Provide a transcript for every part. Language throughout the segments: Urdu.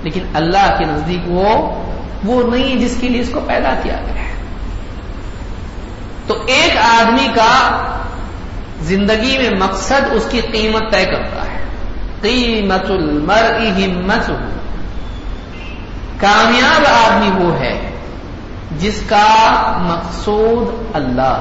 لیکن اللہ کے نزدیک وہ نہیں ہے جس کے لیے اس کو پیدا کیا گیا ہے. تو ایک آدمی کا زندگی میں مقصد اس کی قیمت طے کرتا ہے. قیمت المرء ہمتہ. کامیاب آدمی وہ ہے جس کا مقصود اللہ.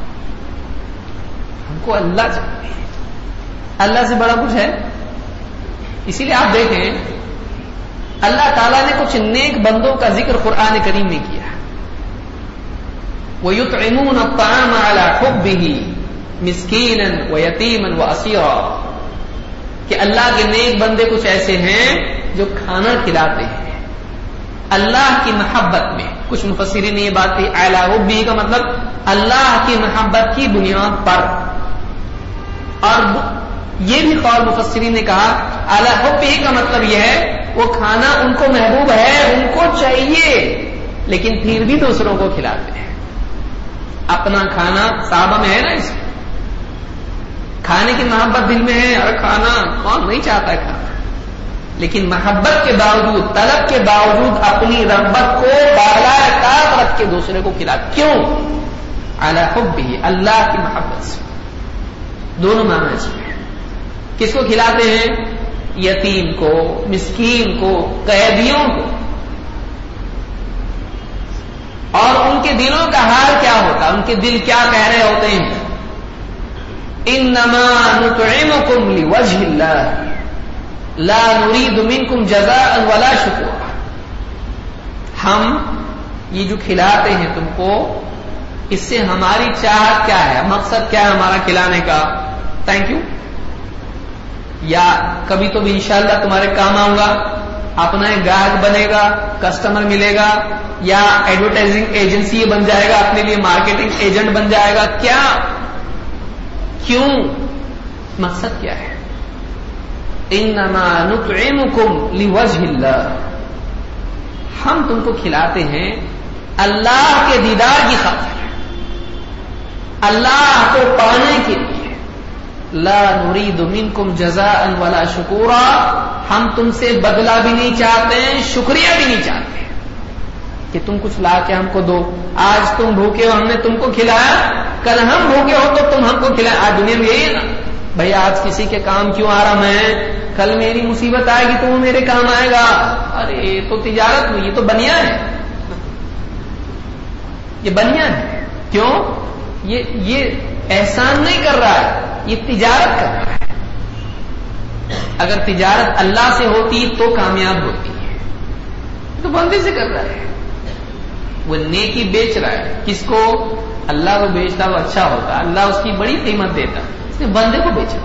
ہم کو اللہ چاہیے. اللہ سے بڑا کچھ ہے. اسی لیے آپ دیکھیں اللہ تعالیٰ نے کچھ نیک بندوں کا ذکر قرآن کریم میں کیا. وَيُطْعِمُونَ الطَّعَامَ عَلَى حُبِّهِ مِسْكِينًا وَيَتِيمًا وَأَسِيرًا. کہ اللہ کے نیک بندے کچھ ایسے ہیں جو کھانا کھلاتے ہیں اللہ کی محبت میں. کچھ مفسرین نے یہ بات کی عَلَى حُبِّهِ کا مطلب اللہ کی محبت کی بنیاد پر. اور یہ بھی قول مفسرین نے کہا عَلَى حُبِّهِ کا مطلب یہ ہے وہ کھانا ان کو محبوب ہے, ان کو چاہیے, لیکن پھر بھی دوسروں کو کھلاتے ہیں. اپنا کھانا صحابہ میں ہے نا, اس کھانے کی محبت دل میں ہے. اور کھانا کون نہیں چاہتا ہے کھانا, لیکن محبت کے باوجود, طلب کے باوجود اپنی رغبت کو بالائے طاقت رکھ کے دوسرے کو کھلاتے. کیوں؟ علی حبہ, اللہ کی محبت سے. دونوں معنی اس میں. کس کو کھلاتے ہیں؟ یتیم کو, مسکین کو, قیدیوں کو. اور ان کے دلوں کا حال کیا ہوتا ہے, ان کے دل کیا کہہ رہے ہوتے ہیں؟ انما نطعمکم لوجہ اللہ لا نريد منکم جزاء ولا شکورا. ہم یہ جو کھلاتے ہیں تم کو, اس سے ہماری چاہت کیا ہے, مقصد کیا ہے ہمارا کھلانے کا؟ تھینک یو, یا کبھی تو بھی انشاءاللہ تمہارے کام آؤں گا, اپنا ایک گاہک بنے گا, کسٹمر ملے گا, یا ایڈورٹائزنگ ایجنسی بن جائے گا, اپنے لیے مارکیٹنگ ایجنٹ بن جائے گا. کیا, کیوں, مقصد کیا ہے؟ انما نطعمکم لوجہ اللہ. ہم تم کو کھلاتے ہیں اللہ کے دیدار کی خاطر, اللہ کو پانے کے لیے. لا نريد منکم جزاء ولا شکورا. ہم تم سے بدلہ بھی نہیں چاہتے ہیں, شکریہ بھی نہیں چاہتے کہ تم کچھ لا کے ہم کو دو. آج تم بھوکے ہو, ہم نے تم کو کھلایا, کل ہم بھوکے ہو تو تم ہم کو کھلایا. آج دنیا میں یہی ہے نا بھائی, آج کسی کے کام کیوں آ رہا میں, کل میری مصیبت آئے گی تو وہ میرے کام آئے گا. ارے یہ تو تجارت میں, یہ تو بنیا ہے, یہ بنیا ہے. کیوں؟ یہ احسان نہیں کر رہا ہے, یہ تجارت کر رہا ہے. اگر تجارت اللہ سے ہوتی تو کامیاب ہوتی ہے, تو بندے سے کر رہا ہے. وہ نیکی بیچ رہا ہے. کس کو؟ اللہ کو بیچتا وہ اچھا ہوتا, اللہ اس کی بڑی قیمت دیتا, اس نے بندے کو بیچا.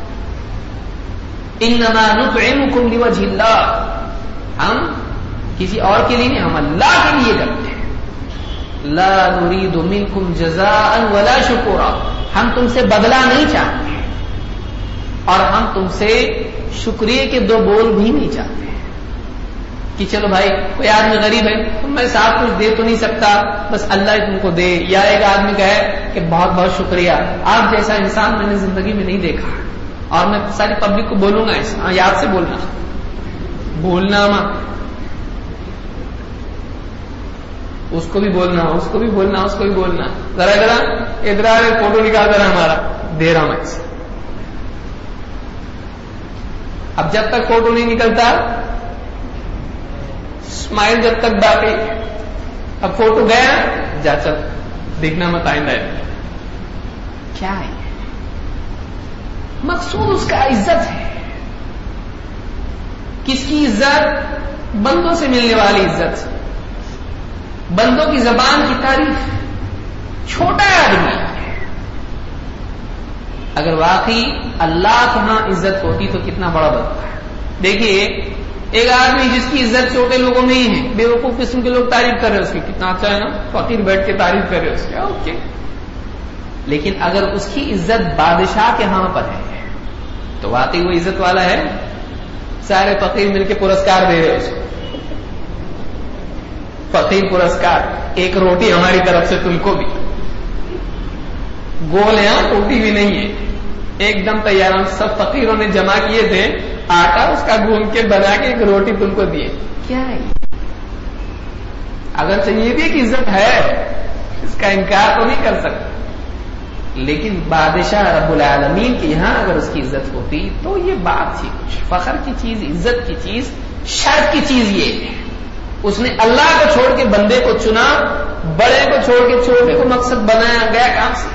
انما نطعمکم لوجہ اللہ. ہم کسی اور کے لیے نہیں, ہم اللہ کے لیے کرتے ہیں. لا نريد منکم جزاء ولا شکورا. ہم تم سے بدلہ نہیں چاہتے, اور ہم تم سے شکریہ کے دو بول بھی نہیں چاہتے کہ چلو بھائی کوئی آدمی غریب ہے تو میں ساتھ کچھ دے تو نہیں سکتا, بس اللہ ہی تم کو دے. یا ایک آدمی کہے کہ بہت بہت شکریہ, آپ جیسا انسان میں نے زندگی میں نہیں دیکھا. اور میں ساری پبلک کو بولوں گا ایسا, یاد سے بولنا, بولنا مت, اس کو بھی بولنا, اس کو بھی بولنا, اس کو بھی بولنا. ذرا ذرا ادھر فوٹو نکال کر ہمارا دے رہا ہوں میں. اب جب تک فوٹو نہیں نکلتا, اسمائل جب تک باقی, اب فوٹو گیا جا چل, دیکھنا مت آئندہ. کیا ہے مقصود؟ اس کا عزت ہے. کس کی عزت؟ بندوں سے ملنے والی عزت, بندوں کی زبان کی تعریف. چھوٹا آدمی اگر واقعی اللہ کے ہاں عزت ہوتی تو کتنا بڑا بنتا ہے. دیکھیے ایک آدمی جس کی عزت چھوٹے لوگوں میں ہی ہے, بیوقوف قسم کے لوگ تعریف کر رہے اس کی, کتنا اچھا ہے نا, فقیر بیٹھ کے تعریف کر رہے اس کی, اوکے. لیکن اگر اس کی عزت بادشاہ کے ہاں پر ہے تو واقعی وہ عزت والا ہے. سارے فقیر مل کے پرسکار دے رہے اس کو, فقیر پرسکار, ایک روٹی ہماری طرف سے تم کو بھی. گول ہے, ٹوٹی بھی نہیں ہے, ایک دم تیار. ہم سب فقیروں نے جمع کیے تھے آٹا اس کا گھوم کے بنا کے ایک روٹی تم کو دیے. کیا ہے اگر چاہیے بھی ایک عزت ہے, اس کا انکار تو نہیں کر سکتے, لیکن بادشاہ رب العالمین کے یہاں اگر اس کی عزت ہوتی تو یہ بات تھی کچھ فخر کی چیز, عزت کی چیز, شرف کی چیز. یہ ہے اس نے اللہ کو چھوڑ کے بندے کو چنا, بڑے کو چھوڑ کے چھوٹے کو مقصد بنایا گیا کام سے.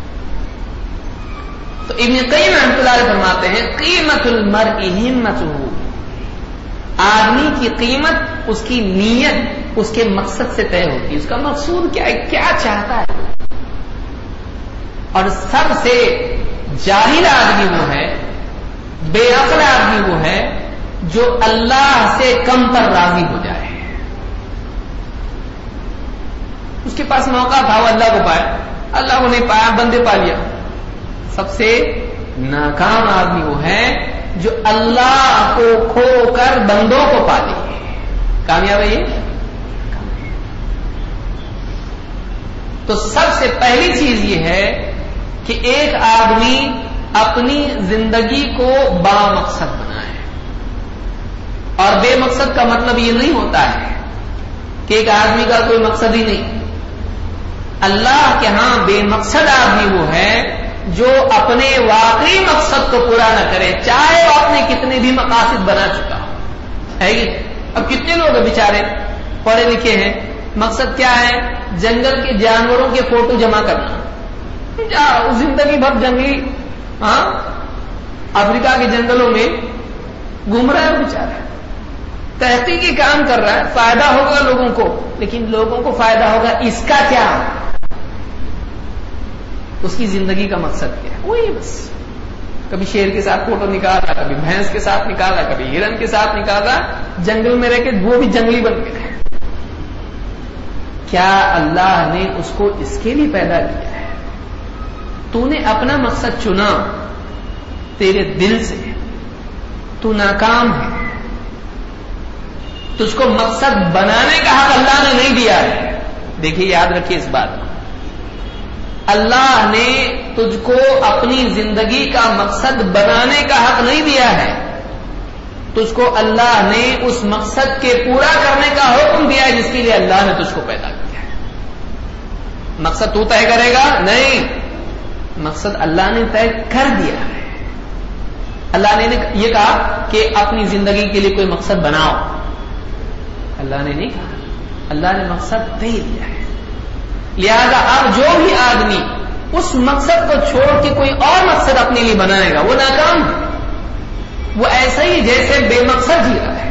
تو ابن قیم رحمۃ اللہ علیہ فرماتے ہیں قیمت المرء ہمتہ, آدمی کی قیمت اس کی نیت اس کے مقصد سے طے ہوتی ہے. اس کا مقصود کیا ہے, کیا چاہتا ہے. اور سب سے جاہل آدمی وہ ہے, بے عقل آدمی وہ ہے جو اللہ سے کم پر راضی ہو جائے. اس کے پاس موقع تھا, وہ اللہ کو پایا, اللہ کو نہیں پایا, بندے پا لیا. سب سے ناکام آدمی وہ ہے جو اللہ کو کھو کر بندوں کو پا لے. کامیاب ہے یہ. تو سب سے پہلی چیز یہ ہے کہ ایک آدمی اپنی زندگی کو با مقصد بنائے. اور بے مقصد کا مطلب یہ نہیں ہوتا ہے کہ ایک آدمی کا کوئی مقصد ہی نہیں. اللہ کے ہاں بے مقصد آدمی وہ ہے جو اپنے واقعی مقصد کو پورا نہ کرے, چاہے وہ اپنے کتنے بھی مقاصد بنا چکا ہو. ہے یہ اب کتنے لوگ بیچارے پڑھے لکھے ہیں, مقصد کیا ہے, جنگل کے جانوروں کے فوٹو جمع کرنا, زندگی بھر جنگلی افریقہ کے جنگلوں میں گھوم رہا ہے بیچارہ, تحقیقی کام کر رہا ہے, فائدہ ہوگا لوگوں کو, لیکن لوگوں کو فائدہ ہوگا اس کا کیا, اس کی زندگی کا مقصد کیا ہے, وہی بس. کبھی شیر کے ساتھ فوٹو نکالا, کبھی بھینس کے ساتھ نکالا, کبھی ہرن کے ساتھ نکالا, جنگل میں رہ کے وہ بھی جنگلی بن گئے. کیا اللہ نے اس کو اس کے لیے پیدا کیا ہے؟ تو نے اپنا مقصد چنا تیرے دل سے, تو ناکام ہے. تجھ کو مقصد بنانے کا حق اللہ نے نہیں دیا ہے. دیکھیے یاد رکھیے اس بات کو, اللہ نے تجھ کو اپنی زندگی کا مقصد بنانے کا حق نہیں دیا ہے. تجھ کو اللہ نے اس مقصد کے پورا کرنے کا حکم دیا ہے جس کے لیے اللہ نے تجھ کو پیدا کیا ہے. مقصد تو طے کرے گا نہیں, مقصد اللہ نے طے کر دیا ہے. اللہ نے یہ کہا کہ اپنی زندگی کے لیے کوئی مقصد بناؤ, اللہ نے نہیں کہا, اللہ نے مقصد طے دیا ہے. لہذا اب جو بھی آدمی اس مقصد کو چھوڑ کے کوئی اور مقصد اپنے لیے بنائے گا وہ ناکام ہے. وہ ایسا ہی جیسے بے مقصد جی رہا ہے.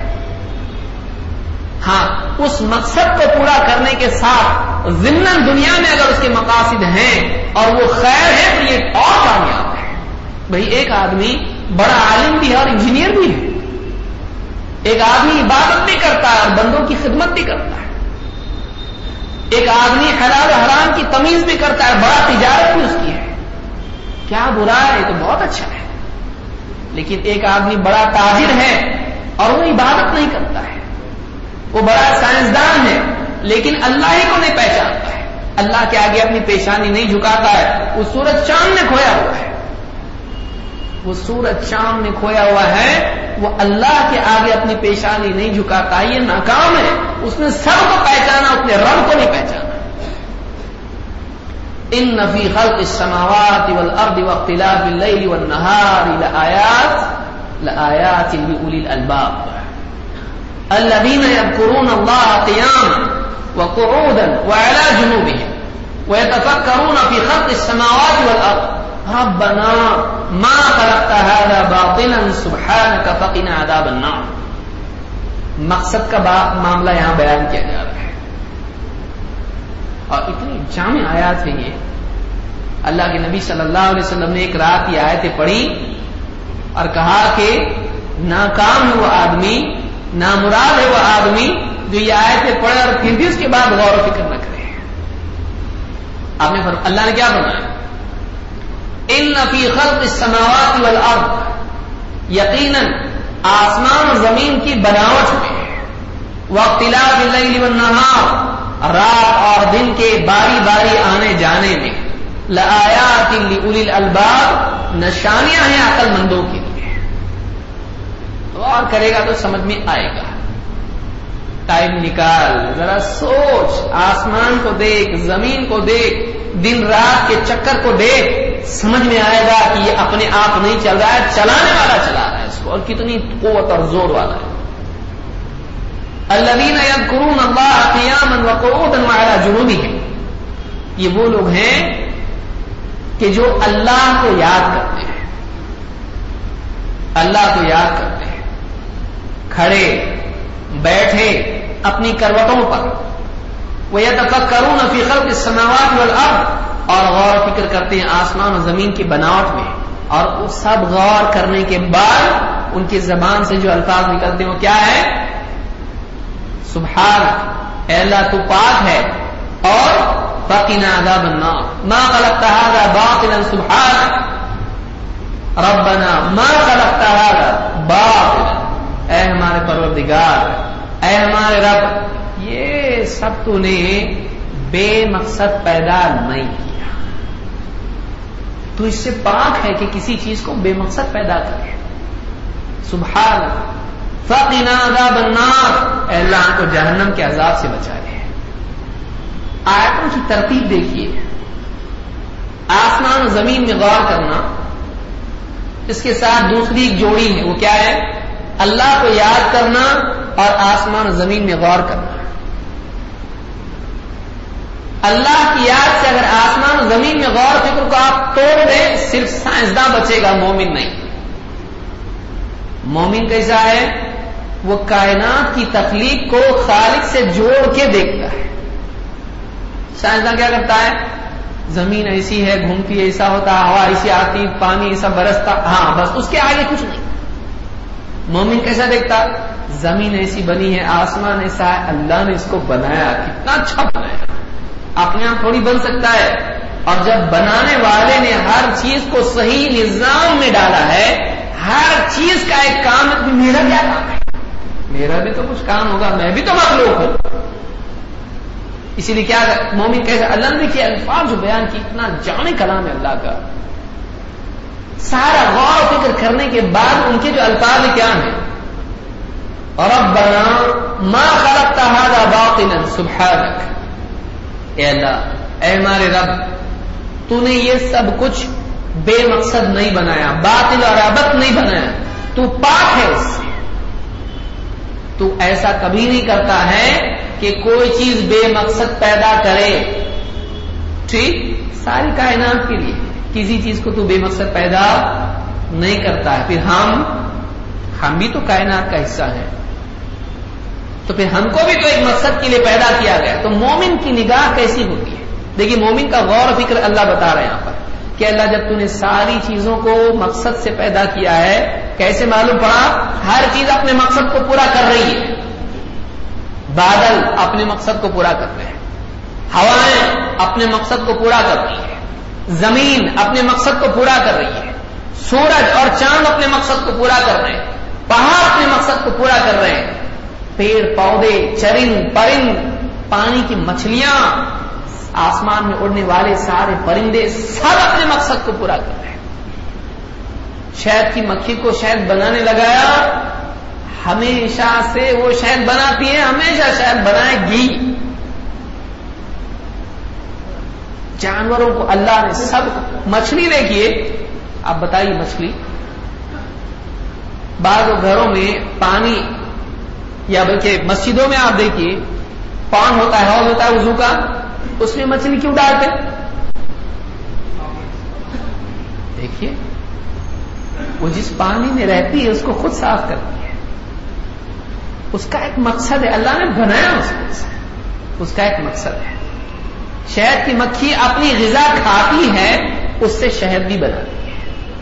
ہاں, اس مقصد کو پورا کرنے کے ساتھ ضمن دنیا میں اگر اس کے مقاصد ہیں اور وہ خیر ہے تو یہ اور کامیاب ہے. بھئی ایک آدمی بڑا عالم بھی ہے اور انجینئر بھی ہے, ایک آدمی عبادت بھی کرتا ہے اور بندوں کی خدمت بھی کرتا ہے, ایک آدمی حلال و حرام کی تمیز بھی کرتا ہے, بڑا تجارت بھی اس کی ہے. کیا برا ہے, یہ تو بہت اچھا ہے. لیکن ایک آدمی بڑا تاجر ہے اور وہ عبادت نہیں کرتا ہے, وہ بڑا سائنسدان ہے لیکن اللہ ہی کو نہیں پہچانتا ہے, اللہ کے آگے اپنی پیشانی نہیں جھکاتا ہے. وہ سورج چاند میں کھویا ہوا ہے, وہ سورج چاند میں کھویا ہوا ہے, وہ اللہ کے آگے اپنی پیشانی نہیں جھکاتا. یہ ناکام ہے. اس نے سب کو پہچانا, اپنے رب کو نہیں پہچانا. ان فی خلق السماوات والارض واختلاف الليل والنهار لآیات لأولی الالباب الذین یذکرون اللہ قیاما وقعودا وعلی جنوبهم ویتفکرون فی خلق السماوات والارض ربنا ما خلقت هذا باطلا سبحانك فقنا عذاب النار. مقصد کا معاملہ یہاں بیان کیا جا رہا ہے اور اتنی جامع آیات ہے یہ. اللہ کے نبی صلی اللہ علیہ وسلم نے ایک رات یہ آیتیں پڑھی اور کہا کہ ناکام ہے وہ آدمی, نامراد ہے وہ آدمی جو یہ آیتیں پڑھے اور پھر بھی اس کے بعد غور و فکر نہ کرے. آپ نے اللہ نے کیا فرمایا, ان فی خلق السماوات والارض, یقیناً آسمان اور زمین کی بناوٹ میں, واختلاف اللیل والنہار, رات اور دن کے باری باری آنے جانے میں, لآیات لأولی الالباب, نشانیاں ہیں عقل مندوں کے لیے. غور کرے گا تو سمجھ میں آئے گا. ٹائم نکال, ذرا سوچ, آسمان کو دیکھ, زمین کو دیکھ, دن رات کے چکر کو دیکھ, سمجھ میں آئے گا کہ یہ اپنے آپ نہیں چل رہا ہے, چلانے والا چلا رہا ہے اس کو, اور کتنی قوت اور زور والا ہے. الذین یذکرون اللہ قیاما وقعودا وعلی جنوبہم, یہ وہ لوگ ہیں کہ جو اللہ کو یاد کرتے ہیں, اللہ کو یاد کرتے ہیں, کھڑے بیٹھے اپنی کروٹوں پر. وَيَتَفَكَّرُونَ فِي خَلْقِ السَّمَاوَاتِ وَالْأَرْضِ, اور غور و فکر کرتے ہیں آسمان اور زمین کی بناوٹ میں. اور اس سب غور کرنے کے بعد ان کی زبان سے جو الفاظ نکلتے ہیں وہ کیا ہے؟ سبحانک, اے اللہ تو پاک ہے, اور فقنا عذاب النار, ما خلقت هذا باطلا سبحانک ربنا ما خلقت هذا باطلا, اے ہمارے پروردگار, اے ہمارے رب, یہ سب تو نے بے مقصد پیدا نہیں کیا, تو اس سے پاک ہے کہ کسی چیز کو بے مقصد پیدا کرے. سبحانک فقنا عذاب النار, اے اللہ ہم کو جہنم کے عذاب سے بچائے. آیتوں کی ترتیب دیکھیے, آسمان و زمین میں غور کرنا, اس کے ساتھ دوسری ایک جوڑی ہے, وہ کیا ہے؟ اللہ کو یاد کرنا اور آسمان و زمین میں غور کرنا. اللہ کی یاد سے اگر آسمان و زمین میں غور فکر کو آپ توڑ دیں, صرف سائنسداں بچے گا, مومن نہیں. مومن کیسا ہے؟ وہ کائنات کی تخلیق کو خالق سے جوڑ کے دیکھتا ہے. سائنسداں کیا کرتا ہے؟ زمین ایسی ہے, گھومتی, ایسا ہوتا, ہوا ایسی آتی, پانی ایسا برستا, ہاں بس, اس کے آگے کچھ نہیں. مومن کیسا دیکھتا؟ زمین ایسی بنی ہے, آسمان ایسا ہے, اللہ نے اس کو بنایا, کتنا اچھا بنایا, اپنے آپ تھوڑی بن سکتا ہے. اور جب بنانے والے نے ہر چیز کو صحیح نظام میں ڈالا ہے, ہر چیز کا ایک کام ہے, تو میرا کیا کام ہے؟ میرا بھی تو کچھ کام ہوگا, میں بھی تو مخلوق ہوں. اسی لیے کیا مومن کیسے, اللہ نے کیا الفاظ جو بیان کی, اتنا جامع کلام ہے اللہ کا. سارا غور و فکر کرنے کے بعد ان کے جو الفاظ کیا ہیں؟ ربنا ما خلقت هذا باطلا سبحانک, اے اللہ, اے ہمارے رب, تو نے یہ سب کچھ بے مقصد نہیں بنایا, باطل اور عبث نہیں بنایا, تو پاک ہے اس سے. تو ایسا کبھی نہیں کرتا ہے کہ کوئی چیز بے مقصد پیدا کرے. ٹھیک, ساری کائنات کے لیے کسی چیز کو تو بے مقصد پیدا نہیں کرتا ہے. پھر ہم بھی تو کائنات کا حصہ ہیں, تو پھر ہم کو بھی تو ایک مقصد کے لیے پیدا کیا گیا. تو مومن کی نگاہ کیسی ہوتی ہے؟ دیکھیے, مومن کا غور و فکر اللہ بتا رہے ہیں یہاں پر کہ اللہ جب تو نے ساری چیزوں کو مقصد سے پیدا کیا ہے, کیسے معلوم پڑا؟ ہر چیز اپنے مقصد کو پورا کر رہی ہے. بادل اپنے مقصد کو پورا کر رہے ہیں, ہوائیں اپنے مقصد کو پورا کر رہی ہے, زمین اپنے مقصد کو پورا کر رہی ہے, سورج اور چاند اپنے مقصد کو پورا کر رہے ہیں, پہاڑ اپنے مقصد کو پورا کر رہے ہیں, پیڑ پودے, چرند پرند, پانی کی مچھلیاں, آسمان میں اڑنے والے سارے پرندے, سب اپنے مقصد کو پورا کر رہے ہیں. شہد کی مکھی کو شہد بنانے لگایا, ہمیشہ سے وہ شہد بناتی ہے, ہمیشہ شہد بنائے گی. جانوروں کو اللہ نے سب, مچھلی دیکھیے, آپ بتائیے مچھلی, بعض گھروں میں پانی, یا بلکہ مسجدوں میں آپ دیکھیے پان ہوتا ہے, حوض ہوتا ہے وضو کا, اس میں مچھلی کیوں ڈالتے؟ دیکھیے, وہ جس پانی میں رہتی ہے اس کو خود صاف کرتی ہے, اس کا ایک مقصد ہے, اللہ نے بنایا اس کا ایک مقصد ہے. شہد کی مکھی اپنی غذا کھاتی ہے, اس سے شہد بھی بناتی ہے.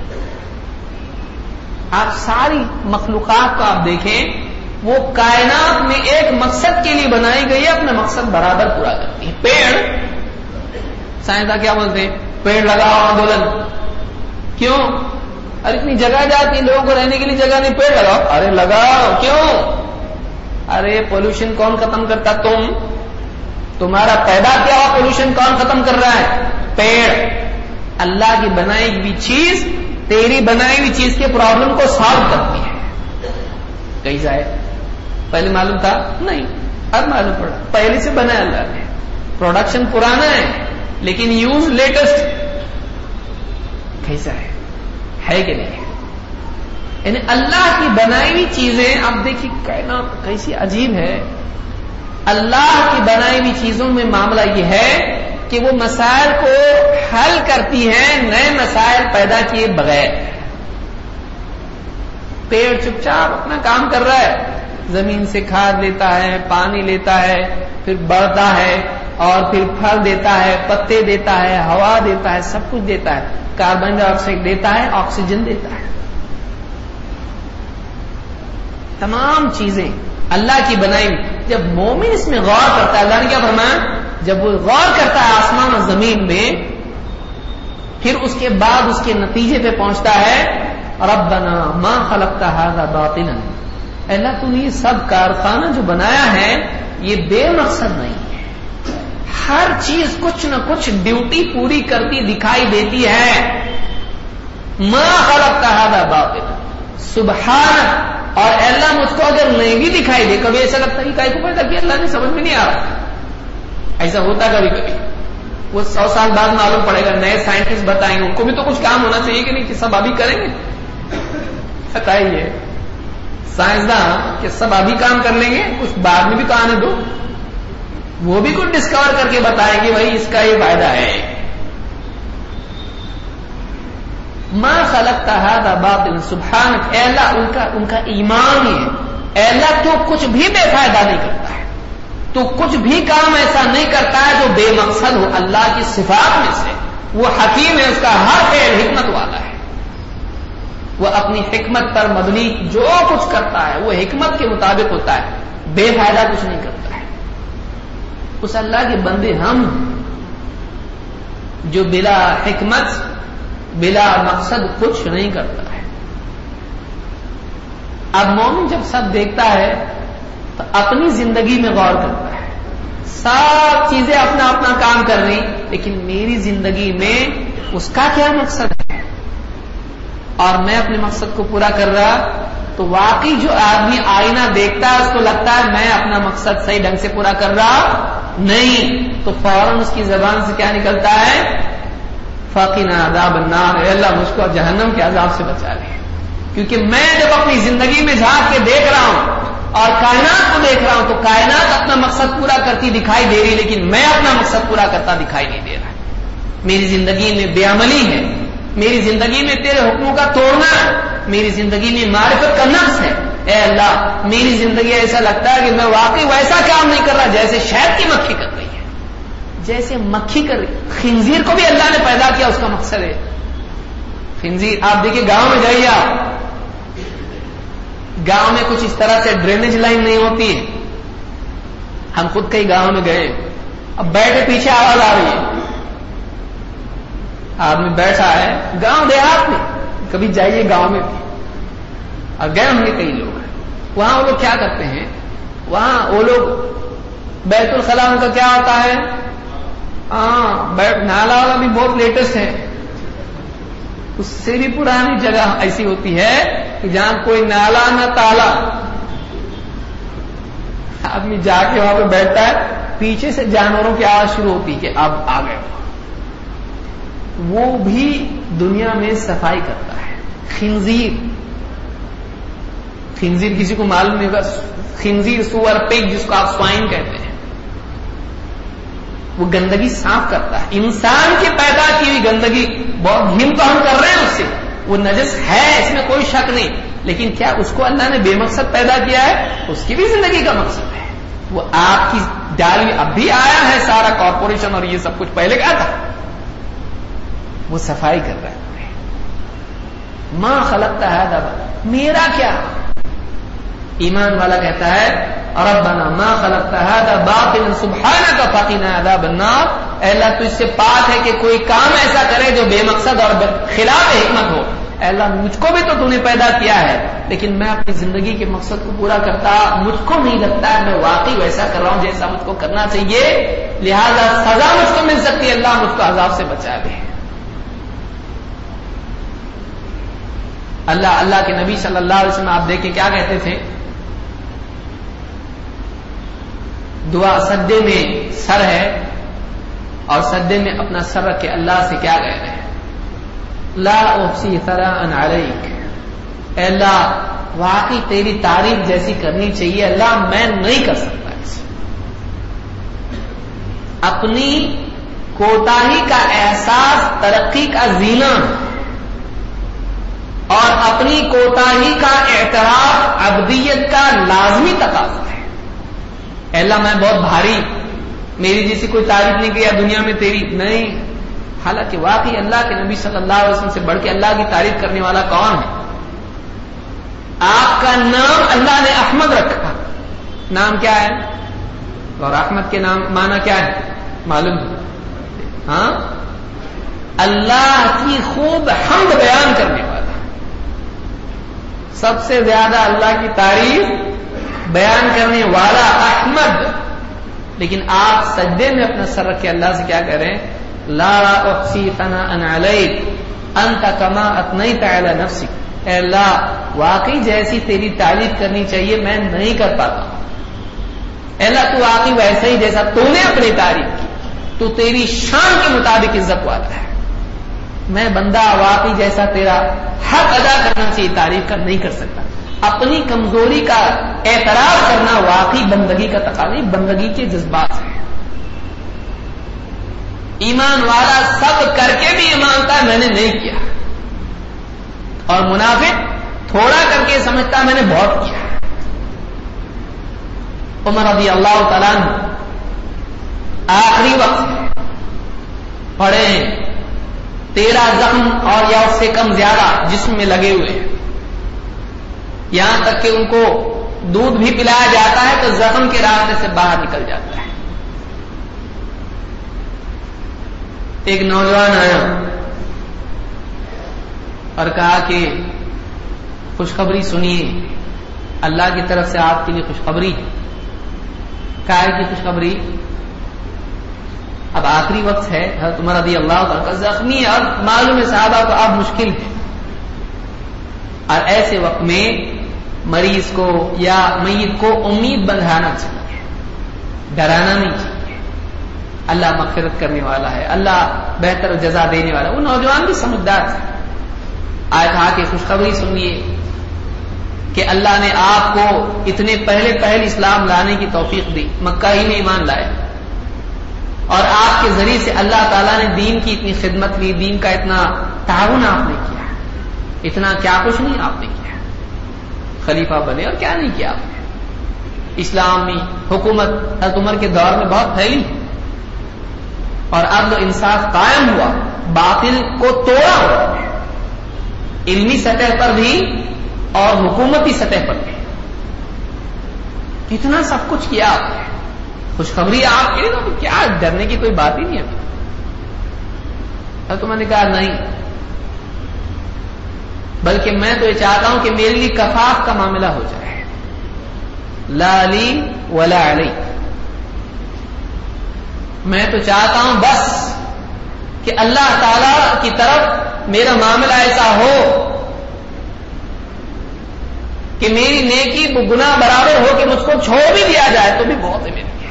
آپ ساری مخلوقات کو آپ دیکھیں, وہ کائنات میں ایک مقصد کے لیے بنائی گئی ہے, اپنا مقصد برابر پورا کرتی ہے. پیڑ, سائنسداں کیا بولتے ہیں؟ پیڑ لگاؤ آندولن. کیوں؟ ارے اتنی جگہ جاتی ہے, لوگوں کو رہنے کے لیے جگہ نہیں, پیڑ لگاؤ. ارے لگاؤ, کیوں؟ ارے پولوشن کون ختم کرتا؟ تمہارا پیدا کیا ہوا پولوشن کون ختم کر رہا ہے؟ پیڑ. اللہ کی بنائی ہوئی چیز تیری بنائی ہوئی چیز کے پرابلم کو سالو کرتی ہے. کیسا ہے؟ پہلے معلوم تھا نہیں، اب معلوم پڑا، پہلے سے بنا اللہ نے، پروڈکشن پرانا ہے لیکن یوز لیٹسٹ. کیسا ہے کہ نہیں؟ یعنی اللہ کی بنائی ہوئی چیزیں. اب دیکھیے کائنات کیسی عجیب ہے. اللہ کی بنائی ہوئی چیزوں میں معاملہ یہ ہے کہ وہ مسائل کو حل کرتی ہیں نئے مسائل پیدا کیے بغیر. پیڑ چپ چاپ اپنا کام کر رہا ہے، زمین سے کھاد لیتا ہے، پانی لیتا ہے، پھر بڑھتا ہے اور پھر پھل دیتا ہے، پتے دیتا ہے، ہوا دیتا ہے، سب کچھ دیتا ہے، کاربن ڈائی آکسائڈ دیتا ہے، آکسیجن دیتا ہے. تمام چیزیں اللہ کی بنائی. جب مومن اس میں غور کرتا ہے، اللہ نے کیا فرمایا؟ جب وہ غور کرتا ہے آسمان اور زمین میں، پھر اس کے بعد اس کے نتیجے پہ پہنچتا ہے ربنا ما خلقت هذا باطلا. اللہ تو نے یہ سب کارخانہ جو بنایا ہے یہ بے مقصد نہیں ہے. ہر چیز کچھ نہ کچھ ڈیوٹی پوری کرتی دکھائی دیتی ہے. ما خلقت هذا باطلا سبحانک. اور اللہ مجھ کو اگر نہیں بھی دکھائی دے، کبھی ایسا لگتا ہے کہ پیدا کیا اللہ نے، سمجھ میں نہیں آ رہا. ایسا ہوتا کبھی کبھی. وہ 100 سال بعد معلوم پڑے گا، نئے سائنٹسٹ بتائیں گے، ان کو بھی تو کچھ کام ہونا چاہیے کہ نہیں کہ سب ابھی کریں گے. بتائیے سائنسداں کہ سب ابھی کام کر لیں گے، کچھ بعد میں بھی تو آنے دو. وہ بھی کچھ ڈسکور کر کے بتائیں گے بھائی اس کا یہ فائدہ ہے. ما خلقت هذا باطلا سبحانک. اے اللہ ان کا ایمان ہی ہے، اے اللہ تو کچھ بھی بے فائدہ نہیں کرتا ہے، تو کچھ بھی کام ایسا نہیں کرتا ہے جو بے مقصد ہو. اللہ کی صفات میں سے وہ حکیم ہے، اس کا ہر فعل حکمت والا ہے. وہ اپنی حکمت پر مبنی جو کچھ کرتا ہے وہ حکمت کے مطابق ہوتا ہے، بے فائدہ کچھ نہیں کرتا ہے. اس اللہ کے بندے ہم جو بلا حکمت بلا مقصد کچھ نہیں کرتا ہے. اب مومن جب سب دیکھتا ہے تو اپنی زندگی میں غور کرتا ہے. سب چیزیں اپنا اپنا کام کر رہی، لیکن میری زندگی میں اس کا کیا مقصد ہے اور میں اپنے مقصد کو پورا کر رہا. تو واقعی جو آدمی آئینہ دیکھتا ہے اس کو لگتا ہے میں اپنا مقصد صحیح ڈھنگ سے پورا کر رہا نہیں، تو فوراً اس کی زبان سے کیا نکلتا ہے؟ فقنا عذاب النار. اے اللہ مجھ کو جہنم کے عذاب سے بچا لے. کیونکہ میں جب اپنی زندگی میں جھانک کے دیکھ رہا ہوں اور کائنات کو دیکھ رہا ہوں تو کائنات اپنا مقصد پورا کرتی دکھائی دے رہی، لیکن میں اپنا مقصد پورا کرتا دکھائی نہیں دے رہا. میری زندگی میں بے عملی ہے، میری زندگی میں تیرے حکموں کا توڑنا ہے، میری زندگی میں معرفت کا نقص ہے. اے اللہ میری زندگی ایسا لگتا ہے کہ میں واقعی ویسا کام نہیں کر رہا جیسے شہد کی مکھی کر رہی ہے، جیسے مکھی کر رہی. خنزیر کو بھی اللہ نے پیدا کیا، اس کا مقصد ہے خنزیر. آپ دیکھیے گاؤں میں جائیے، آپ گاؤں میں کچھ اس طرح سے ڈرینیج لائن نہیں ہوتی ہے. ہم خود کئی گاؤں میں گئے، اب بیٹھے پیچھے آواز آ رہی ہے، آدمی بیٹھا ہے گاؤں دیہات میں. کبھی جائیے گاؤں میں بھی، اور گئے ہم نے کئی لوگ، وہاں وہ لوگ کیا کرتے ہیں، وہاں وہ لوگ بیت الخلاء کا کیا ہوتا ہے، نالا والا بھی بہت لیٹسٹ ہے، اس سے بھی پرانی جگہ ایسی ہوتی ہے کہ جہاں کوئی نالا نہ تالا. آدمی جا کے وہاں پہ بیٹھتا ہے، پیچھے سے جانوروں کی آواز شروع ہوتی ہے کہ اب آ گئے. وہ بھی دنیا میں صفائی کرتا ہے. خنزیر کسی کو معلوم نہیں ہوگا، خنزیر سور پگ جس کو آپ سوائن کہتے ہیں، وہ گندگی صاف کرتا ہے. انسان کی پیدا کی ہوئی گندگی بہت گھن تو ہم کر رہے ہیں اس سے، وہ نجس ہے اس میں کوئی شک نہیں، لیکن کیا اس کو اللہ نے بے مقصد پیدا کیا ہے؟ اس کی بھی زندگی کا مقصد ہے. وہ آپ کی ڈالی اب بھی آیا ہے سارا کارپوریشن اور یہ سب کچھ پہلے کیا تھا، وہ صفائی کر رہا ہے. ما خلقت هذا میرا کیا. ایمان والا کہتا ہے ربنا ما خلقت هذا باطلا سبحانك فقنا عذاب النار. اے اللہ تو اس سے پاک ہے کہ کوئی کام ایسا کرے جو بے مقصد اور خلاف حکمت ہو. اے اللہ مجھ کو بھی تو نے پیدا کیا ہے، لیکن میں اپنی زندگی کے مقصد کو پورا کرتا مجھ کو نہیں لگتا ہے میں واقعی ویسا کر رہا ہوں جیسا مجھ کو کرنا چاہیے، لہذا سزا مجھ کو مل سکتی ہے، اللہ مجھ کو عذاب سے بچا دے. اللہ کے نبی صلی اللہ علیہ وسلم آپ دیکھیں کیا کہتے تھے، دعا سجدے میں سر ہے اور سجدے میں اپنا سر رکھ کے اللہ سے کیا کہہ رہے ہیں؟ لا احصی ثناء علیک، اے اللہ واقعی تیری تعریف جیسی کرنی چاہیے اللہ میں نہیں کر سکتا اسے. اپنی کوتاہی کا احساس ترقی کا زینہ اور اپنی کوتاہی کا اعتراف عبدیت کا لازمی تقاضا ہے. اے اللہ میں بہت بھاری، میری جیسی کوئی تعریف نہیں کیا دنیا میں تیری نہیں. حالانکہ واقعی اللہ کے نبی صلی اللہ علیہ وسلم سے بڑھ کے اللہ کی تعریف کرنے والا کون ہے؟ آپ کا نام اللہ نے احمد رکھا، نام کیا ہے؟ اور احمد کے نام معنی کیا ہے معلوم ہے؟ ہاں، اللہ کی خوب حمد بیان کرنے والا، سب سے زیادہ اللہ کی تعریف بیان کرنے والا احمد. لیکن آپ سجدے میں اپنا سر رکھ کے اللہ سے کیا کہہ رہے ہیں؟ لا احصی ثناء علیک انت کما اثنیت علی نفسک، اے اللہ واقعی جیسی تیری تعریف کرنی چاہیے میں نہیں کر پاتا ہوں. اے اللہ تو واقعی ویسا ہی جیسا تو نے اپنی تعریف کی، تو تیری شان کے مطابق عزت والا ہے. میں بندہ واقعی جیسا تیرا حق ادا کرنا چاہیے تعریف کا نہیں کر سکتا. اپنی کمزوری کا اعتراف کرنا واقعی بندگی کا تقاضا، بندگی کے جذبات ہیں. ایمان والا سب کر کے بھی مانتا ہے میں نے نہیں کیا، اور منافق تھوڑا کر کے سمجھتا میں نے بہت کیا. عمر رضی اللہ تعالیٰ عنہ آخری وقت پڑے 13 زخم اور یا اس سے کم زیادہ جسم میں لگے ہوئے ہیں، یہاں تک کہ ان کو دودھ بھی پلایا جاتا ہے تو زخم کے راستے سے باہر نکل جاتا ہے. ایک نوجوان آیا اور کہا کہ خوشخبری سنیے، اللہ کی طرف سے آپ کے لیے خوشخبری. کہا کی خوشخبری؟ اب آخری وقت ہے، حضرت عمر رضی اللہ عنہ کا زخمی اور معلوم ہے صحابہ کو اب مشکل ہے، اور ایسے وقت میں مریض کو یا میت کو امید بندھانا چاہیے، ڈرانا نہیں چاہیے. اللہ مغفرت کرنے والا ہے، اللہ بہتر جزا دینے والا. وہ نوجوان بھی سمجھدار تھے. آج کہا کہ خوشخبری سنیے کہ اللہ نے آپ کو اتنے پہلے اسلام لانے کی توفیق دی، مکہ ہی میں ایمان لائے، اور آپ کے ذریعے سے اللہ تعالیٰ نے دین کی اتنی خدمت لی، دین کا اتنا تعاون آپ نے کیا، اتنا کیا کچھ نہیں آپ نے کیا. خلیفہ بنے اور کیا نہیں کیا آپ نے. اسلامی حکومت حضرت عمر کے دور میں بہت پھیلی اور عدل و انصاف قائم ہوا، باطل کو توڑا ہوا، علمی سطح پر بھی اور حکومتی سطح پر بھی. کتنا سب کچھ کیا آپ نے. خوشخبری آپ کے لیے تو کیا ڈرنے کی کوئی بات ہی نہیں ہے. تو میں نے کہا نہیں، بلکہ میں تو یہ چاہتا ہوں کہ میرے لیے کفاف کا معاملہ ہو جائے، لا علی ولا علی. میں تو چاہتا ہوں بس کہ اللہ تعالی کی طرف میرا معاملہ ایسا ہو کہ میری نیکی گناہ برابر ہو کہ مجھ کو چھوڑ بھی دیا جائے تو بھی بہت ہے میرے لیے.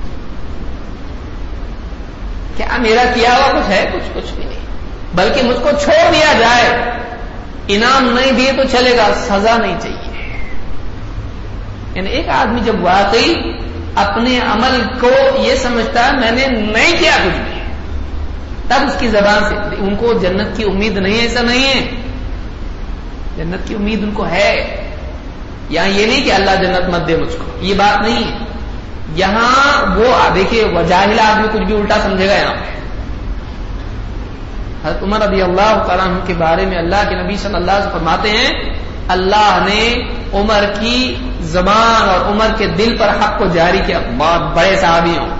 کیا میرا کیا ہوا کچھ ہے؟ کچھ نہیں، بلکہ مجھ کو چھوڑ دیا جائے، انعام نہیں دیے تو چلے گا، سزا نہیں چاہیے. یعنی ایک آدمی جب واقعی اپنے عمل کو یہ سمجھتا ہے میں نے نہیں کیا کچھ بھی، تب اس کی زبان سے ان کو جنت کی امید نہیں ہے. ایسا نہیں ہے، جنت کی امید ان کو ہے. یہاں یہ نہیں کہ اللہ جنت مت دے مجھ کو، یہ بات نہیں ہے. یہاں وہ دیکھیے جاہل آدمی کچھ بھی الٹا سمجھے گا. یہاں حضرت عمر رضی اللہ تعالیٰ عنہ کے بارے میں اللہ کے نبی صلی اللہ علیہ وسلم فرماتے ہیں اللہ نے عمر کی زبان اور عمر کے دل پر حق کو جاری کیا. بہت بڑے صحابی ہوں.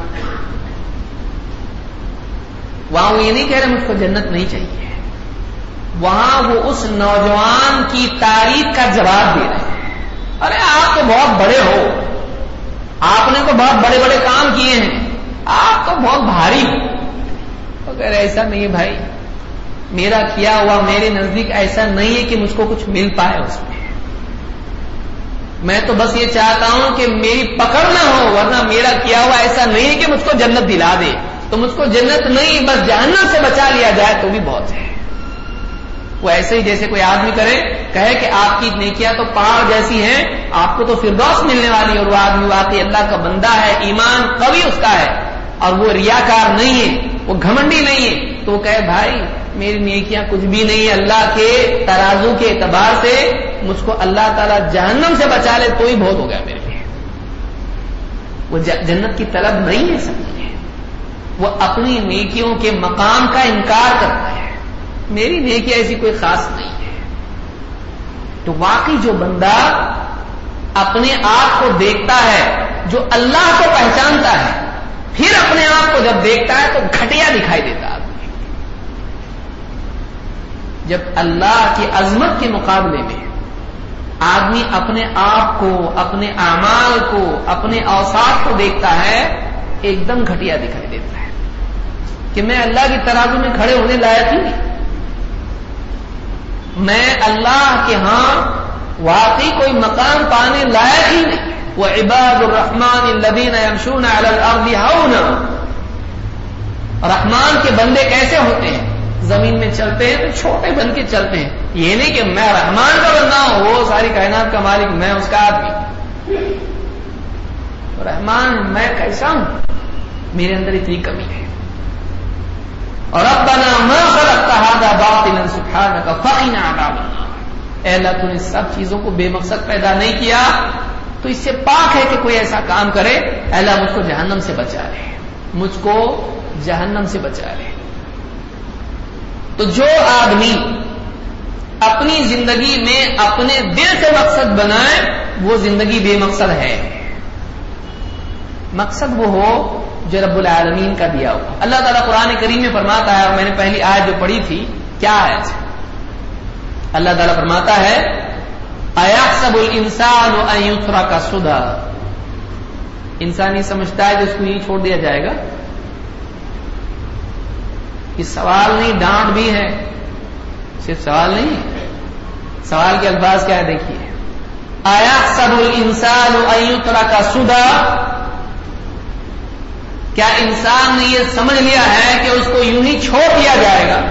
وہاں وہ یہ نہیں کہہ رہے مجھ کو جنت نہیں چاہیے، وہاں وہ اس نوجوان کی تعریف کا جواب دے رہے ہیں. ارے آپ تو بہت بڑے ہو، آپ نے تو بہت بڑے بڑے کام کیے ہیں، آپ تو بہت بھاری ہو. وہ کہہ رہے ایسا نہیں ہے بھائی، میرا کیا ہوا میرے نزدیک ایسا نہیں ہے کہ مجھ کو کچھ مل پائے اس میں. میں تو بس یہ چاہتا ہوں کہ میری پکڑ نہ ہو، ورنہ میرا کیا ہوا ایسا نہیں ہے کہ مجھ کو جنت دلا دے، تو مجھ کو جنت نہیں بس جہنم سے بچا لیا جائے تو بھی بہت ہے۔ وہ ایسے ہی جیسے کوئی آدمی کہے کہ آپ کی نیکیاں تو پہاڑ جیسی ہیں، آپ کو تو فردوس ملنے والی، اور وہ آدمی واقعی اللہ کا بندہ ہے، ایمان قوی اس کا ہے، اور وہ ریاکار نہیں ہے، وہ گھمنڈی نہیں ہے، تو وہ کہے بھائی میری نیکیاں کچھ بھی نہیں ہے، اللہ کے ترازو کے اعتبار سے مجھ کو اللہ تعالیٰ جہنم سے بچا لے تو ہی بہت ہو گیا میرے لیے۔ وہ جنت کی طلب نہیں ہے، سمجھے، وہ اپنی نیکیوں کے مقام کا انکار کرتا ہے، میری نیکی ایسی کوئی خاص نہیں ہے۔ تو واقعی جو بندہ اپنے آپ کو دیکھتا ہے، جو اللہ کو پہچانتا ہے، پھر اپنے آپ کو جب دیکھتا ہے تو گھٹیا دکھائی دیتا ہے۔ جب اللہ کی عظمت کے مقابلے میں آدمی اپنے آپ کو، اپنے اعمال کو، اپنے اوصاف کو دیکھتا ہے، ایک دم گھٹیا دکھائی دیتا ہے کہ میں اللہ کی ترازو میں کھڑے ہونے لائق ہی نہیں، میں اللہ کے ہاں واقعی کوئی مقام پانے لائق ہی نہیں۔ وعباد الرحمن الذین یمشون علی الارض ہونا، رحمان کے بندے کیسے ہوتے ہیں؟ زمین میں چلتے ہیں تو چھوٹے بن کے چلتے ہیں، یہ نہیں کہ میں رحمان کا بندہ ہوں، وہ ساری کائنات کا مالک، میں اس کا آدمی۔ رحمان میں کیسا ہوں؟ میرے اندر اتنی کمی ہے۔ اور ربنا ما خلقت هذا باطلا سبحانك فقنا عذاب النار، اے اللہ تو نے سب چیزوں کو بے مقصد پیدا نہیں کیا، تو اس سے پاک ہے کہ کوئی ایسا کام کرے، اے اللہ مجھ کو جہنم سے بچا لے، مجھ کو جہنم سے بچا لے۔ تو جو آدمی اپنی زندگی میں اپنے دل سے مقصد بنائے، وہ زندگی بے مقصد ہے۔ مقصد وہ ہو جو رب العالمین کا دیا ہوا۔ اللہ تعالیٰ قرآن کریم میں فرماتا ہے، اور میں نے پہلی آیت جو پڑھی تھی، کیا آیت ہے؟ اللہ تعالیٰ فرماتا ہے اَيَحْسَبُ الْإِنسَانُ أَن يُتْرَكَ سُدًى، انسان یہ سمجھتا ہے کہ اس کو یہ چھوڑ دیا جائے گا۔ یہ سوال نہیں، ڈانٹ بھی ہے، صرف سوال نہیں، سوال کے الفاظ کیا ہے دیکھیے، اَيَحْسَبُ الْإِنسَانُ أَن يُتْرَكَ سُدًى، کیا انسان نے یہ سمجھ لیا ہے کہ اس کو یوں ہی چھوڑ دیا جائے گا؟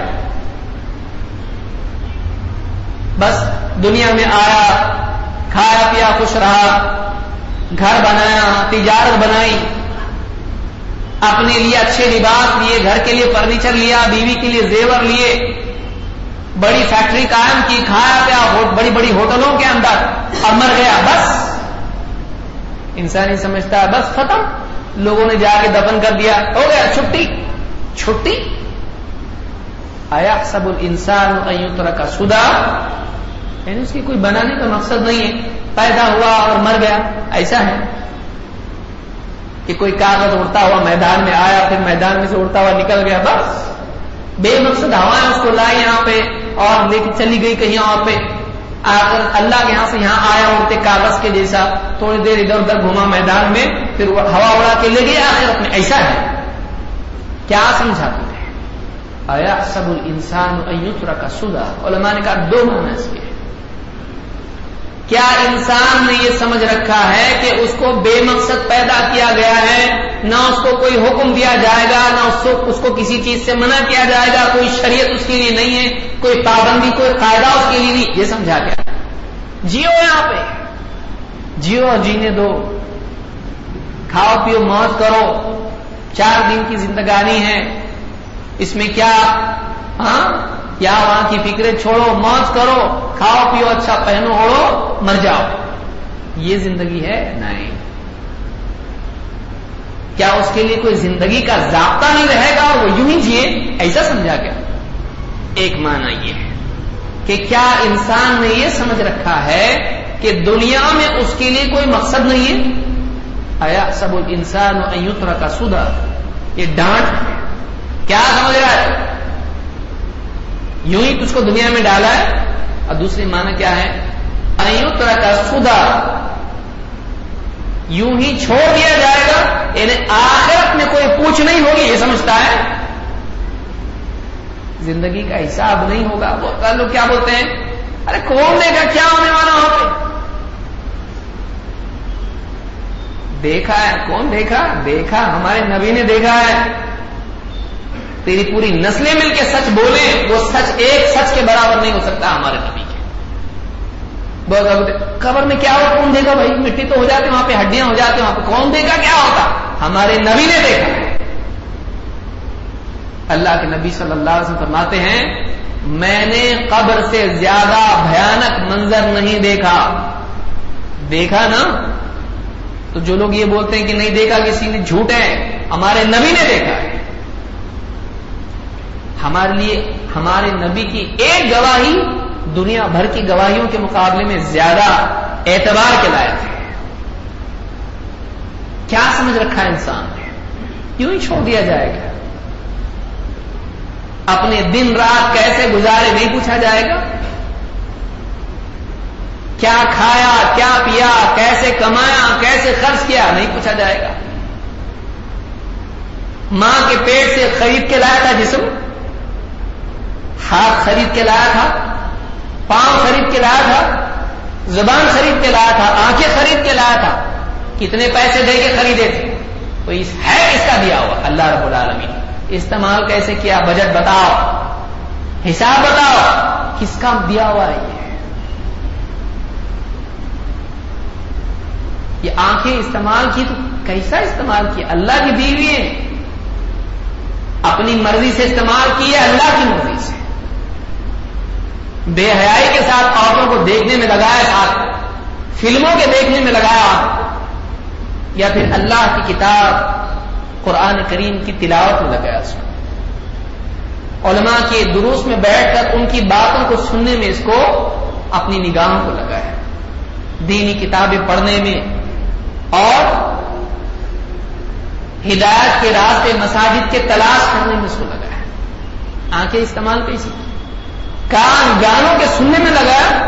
بس دنیا میں آیا، کھایا پیا، خوش رہا، گھر بنایا، تجارت بنائی، اپنے لیے اچھے لباس لیے، گھر کے لیے فرنیچر لیا، بیوی کے لیے زیور لیے، بڑی فیکٹری قائم کی، کھایا پیا بڑی بڑی ہوٹلوں کے اندر، اور مر گیا۔ بس انسان ہی سمجھتا ہے بس ختم، لوگوں نے جا کے دفن کر دیا، ہو گیا، چھٹی چھٹی۔ اَيَحْسَبُ الْإِنسَانُ أَن يُتْرَكَ سُدًى، یعنی اس کی کوئی بنانے کا مقصد نہیں ہے، پیدا ہوا اور مر گیا۔ ایسا ہے کہ کوئی کاغذ اڑتا ہوا میدان میں آیا، پھر میدان میں سے اڑتا ہوا نکل گیا، بس بے مقصد ہوائیں اس کو لائی یہاں پہ اور لے کے چلی گئی کہیں اور پہ، آ کر اللہ کے یہاں سے یہاں آیا اڑتے کاغذ کے جیسا، تھوڑی دیر ادھر ادھر گھوما میدان میں، پھر وہ ہوا اڑا کے لے گیا آخرت میں۔ ایسا ہے، کیا سمجھا تم نے؟ اَيَحْسَبُ الْإِنسَانُ أَن يُتْرَكَ سُدًى، علماء نے کہا دو معنی اس کے، کیا انسان نے یہ سمجھ رکھا ہے کہ اس کو بے مقصد پیدا کیا گیا ہے، نہ اس کو کوئی حکم دیا جائے گا، نہ اس کو کسی چیز سے منع کیا جائے گا، کوئی شریعت اس کے لیے نہیں ہے، کوئی پابندی، کوئی قاعدہ اس کے لیے نہیں، یہ سمجھا گیا؟ جیو یہاں پہ، جیو اور جینے دو، کھاؤ پیو موج کرو، 4 دن کی زندگانی ہے، اس میں کیا کیا وہاں کی فکریں چھوڑو، موج کرو، کھاؤ پیو، اچھا پہنو اوڑھو، مر جاؤ، یہ زندگی ہے؟ نہیں۔ کیا اس کے لیے کوئی زندگی کا ضابطہ نہیں رہے گا اور وہ یوں ہی جیے؟ ایسا سمجھا گیا۔ ایک معنی یہ ہے کہ کیا انسان نے یہ سمجھ رکھا ہے کہ دنیا میں اس کے لیے کوئی مقصد نہیں ہے؟ اَيَحْسَبُ الْإِنسَانُ أَن يُتْرَكَ سُدًى، یہ ڈانٹ کیا سمجھ رہا ہے؟ یوں ہی تجھ کو دنیا میں ڈالا ہے۔ اور دوسری معنی کیا ہے؟ أَن يُتْرَكَ سُدًى، یوں ہی چھوڑ دیا جائے گا، یعنی آخرت میں کوئی پوچھ نہیں ہوگی، یہ سمجھتا ہے، زندگی کا حساب نہیں ہوگا۔ وہ لوگ کیا بولتے ہیں، ارے کھولنے کا کیا ہونے والا ہو، دیکھا ہے. کون دیکھا؟ دیکھا ہمارے نبی نے دیکھا ہے. تیری پوری نسلیں مل کے سچ بولیں، وہ سچ ایک سچ کے برابر نہیں ہو سکتا ہمارے نبی کے. قبر میں کیا ہو؟ کون دیکھا بھائی؟ مٹی تو ہو جاتی وہاں پہ، ہڈیاں ہو جاتی وہاں پہ، کون دیکھا؟ کیا ہوتا؟ ہمارے نبی نے دیکھا ہے. اللہ کے نبی صلی اللہ علیہ وسلم فرماتے ہیں میں نے قبر سے زیادہ بھیانک منظر نہیں دیکھا. دیکھا نا؟ تو جو لوگ یہ بولتے ہیں کہ نہیں دیکھا کسی نے، جھوٹ ہے. ہمارے نبی نے دیکھا ہے. ہمارے لیے ہمارے نبی کی ایک گواہی دنیا بھر کی گواہیوں کے مقابلے میں زیادہ اعتبار کے لائق ہے. کیا سمجھ رکھا ہے انسان نے؟ کیوں ہی چھوڑ دیا جائے گا؟ اپنے دن رات کیسے گزارے نہیں پوچھا جائے گا؟ کیا کھایا، کیا پیا، کیسے کمایا، کیسے خرچ کیا، نہیں پوچھا جائے گا. ماں کے پیٹ سے خرید کے لایا تھا جسم، ہاتھ خرید کے لایا تھا، پاؤں خرید کے لایا تھا، زبان خرید کے لایا تھا، آنکھیں خرید کے لایا تھا. کتنے پیسے دے کے خریدے تھے؟ کوئی ہے کس کا دیا ہوا؟ اللہ رب العالمین. استعمال کیسے کیا؟ بجٹ بتاؤ، حساب بتاؤ، کس کا دیا ہوا ہے یہ آنکھیں استعمال کی تو کیسا استعمال کیا؟ اللہ کی بیوی ہے، اپنی مرضی سے استعمال کی ہے، اللہ کی مرضی سے. بے حیائی کے ساتھ عورتوں کو دیکھنے میں لگایا، ساتھ فلموں کے دیکھنے میں لگایا، یا پھر اللہ کی کتاب قرآن کریم کی تلاوت میں لگایا. اس کو علماء کے دروس میں بیٹھ کر ان کی باتوں کو سننے میں اس کو اپنی نگاہوں کو لگایا. دینی کتابیں پڑھنے میں اور ہدایت کے راستے مساجد کے تلاش کرنے میں اس کو لگایا. آنکھیں استعمال کیسی کی؟ کان گانوں کے سننے میں لگایا.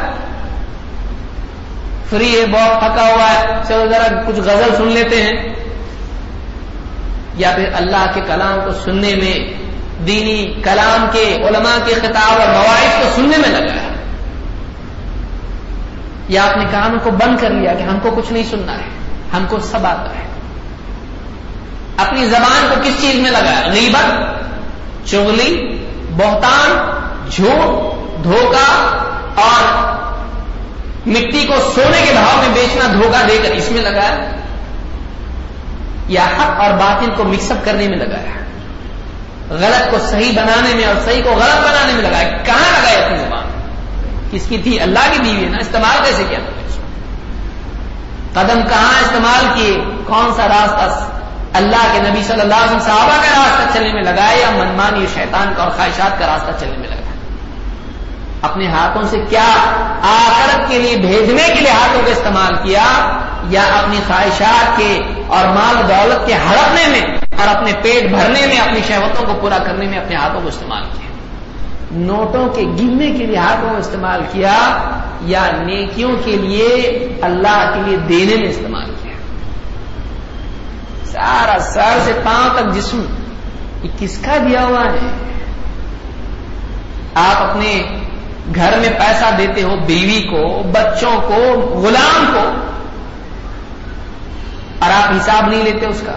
فری ہے، بہت تھکا ہوا ہے، چلو ذرا کچھ غزل سن لیتے ہیں. یا پھر اللہ کے کلام کو سننے میں، دینی کلام کے علماء کے خطاب اور مواعظ کو سننے میں لگایا. یا اپنے کانوں کو بند کر لیا کہ ہم کو کچھ نہیں سننا ہے، ہم کو سب آتا ہے. اپنی زبان کو کس چیز میں لگایا؟ غیبت، چغلی، بہتان، جھوٹ، دھوکہ اور مٹی کو سونے کے بھاؤ میں بیچنا، دھوکہ دے کر اس میں لگایا. یا حق اور باطل کو مکس اپ کرنے میں لگایا، غلط کو صحیح بنانے میں اور صحیح کو غلط بنانے میں لگایا. کہاں لگایا اپنی زبان؟ کس کی تھی؟ اللہ کی بیوی ہے نا. استعمال کیسے کیا؟ قدم کہاں استعمال کیے؟ کون سا راستہ اللہ کے نبی صلی اللہ علیہ وسلم صحابہ کا راستہ چلنے میں لگایا یا منمانی شیطان کا اور خواہشات کا راستہ چلنے میں لگایا؟ اپنے ہاتھوں سے کیا آخرت کے لیے بھیجنے کے لیے ہاتھوں کا استعمال کیا، یا اپنی خواہشات کے اور مال و دولت کے ہڑپنے میں اور اپنے پیٹ بھرنے میں، اپنی شہوتوں کو پورا کرنے میں اپنے ہاتھوں کو استعمال کیا؟ نوٹوں کے گننے کے لیے ہاتھوں کو استعمال کیا یا نیکیوں کے لیے اللہ کے لیے دینے میں استعمال کیا؟ سارا سر سے پاؤں تک جسم یہ کس کا دیا ہوا ہے؟ آپ اپنے گھر میں پیسہ دیتے ہو، بیوی کو، بچوں کو، غلام کو، اور آپ حساب نہیں لیتے اس کا.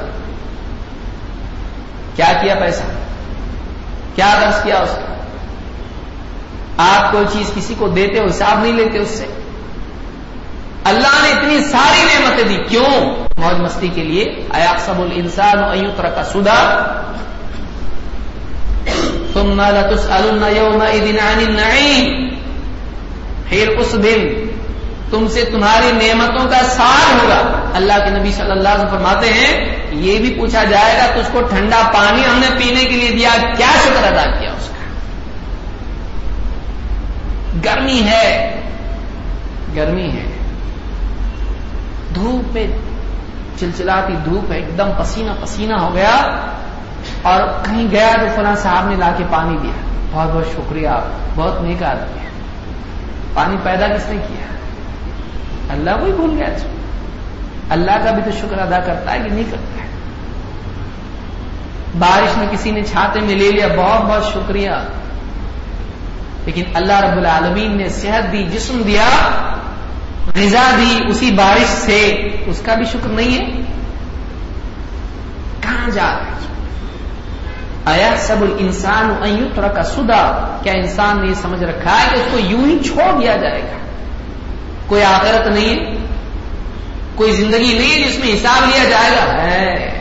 کیا کیا پیسہ؟ کیا خرچ کیا اس کا؟ آپ کوئی چیز کسی کو دیتے ہو، حساب نہیں لیتے اس سے. اللہ نے اتنی ساری نعمتیں دی، کیوں؟ موج مستی کے لیے. ایحسب الانسان ان یترک سدی ثم لتسألن یومئذ عن النعیم. پھر اس دن تم سے تمہاری نعمتوں کا سال ہوگا. اللہ کے نبی صلی اللہ علیہ وسلم فرماتے ہیں یہ بھی پوچھا جائے گا تجھ کو ٹھنڈا پانی ہم نے پینے کے لیے دیا، کیا شکر ادا کیا اس کا؟ گرمی ہے، گرمی ہے، دھوپ میں چلچلاتی دھوپ ہے، ایک دم پسینہ پسینہ ہو گیا، اور کہیں گیا تو فلاں صاحب نے لا کے پانی دیا، بہت بہت شکریہ، آپ بہت نیک آدمی ہے. پانی پیدا کس نے کیا؟ اللہ کو ہی بھول گیا. اللہ کا بھی تو شکر ادا کرتا ہے کہ نہیں کرتا ہے؟ بارش میں کسی نے چھاتے میں لے لیا، بہت بہت شکریہ، لیکن اللہ رب العالمین نے صحت دی، جسم دیا، غذا دی اسی بارش سے، اس کا بھی شکر نہیں ہے؟ کہاں جا رہا ہے؟ ایحسب الانسان ان یترک سدی، کیا انسان نے یہ سمجھ رکھا ہے کہ اس کو یوں ہی چھوڑ دیا جائے گا؟ کوئی آخرت نہیں ہے، کوئی زندگی نہیں ہے جس میں حساب لیا جائے گا؟ ہے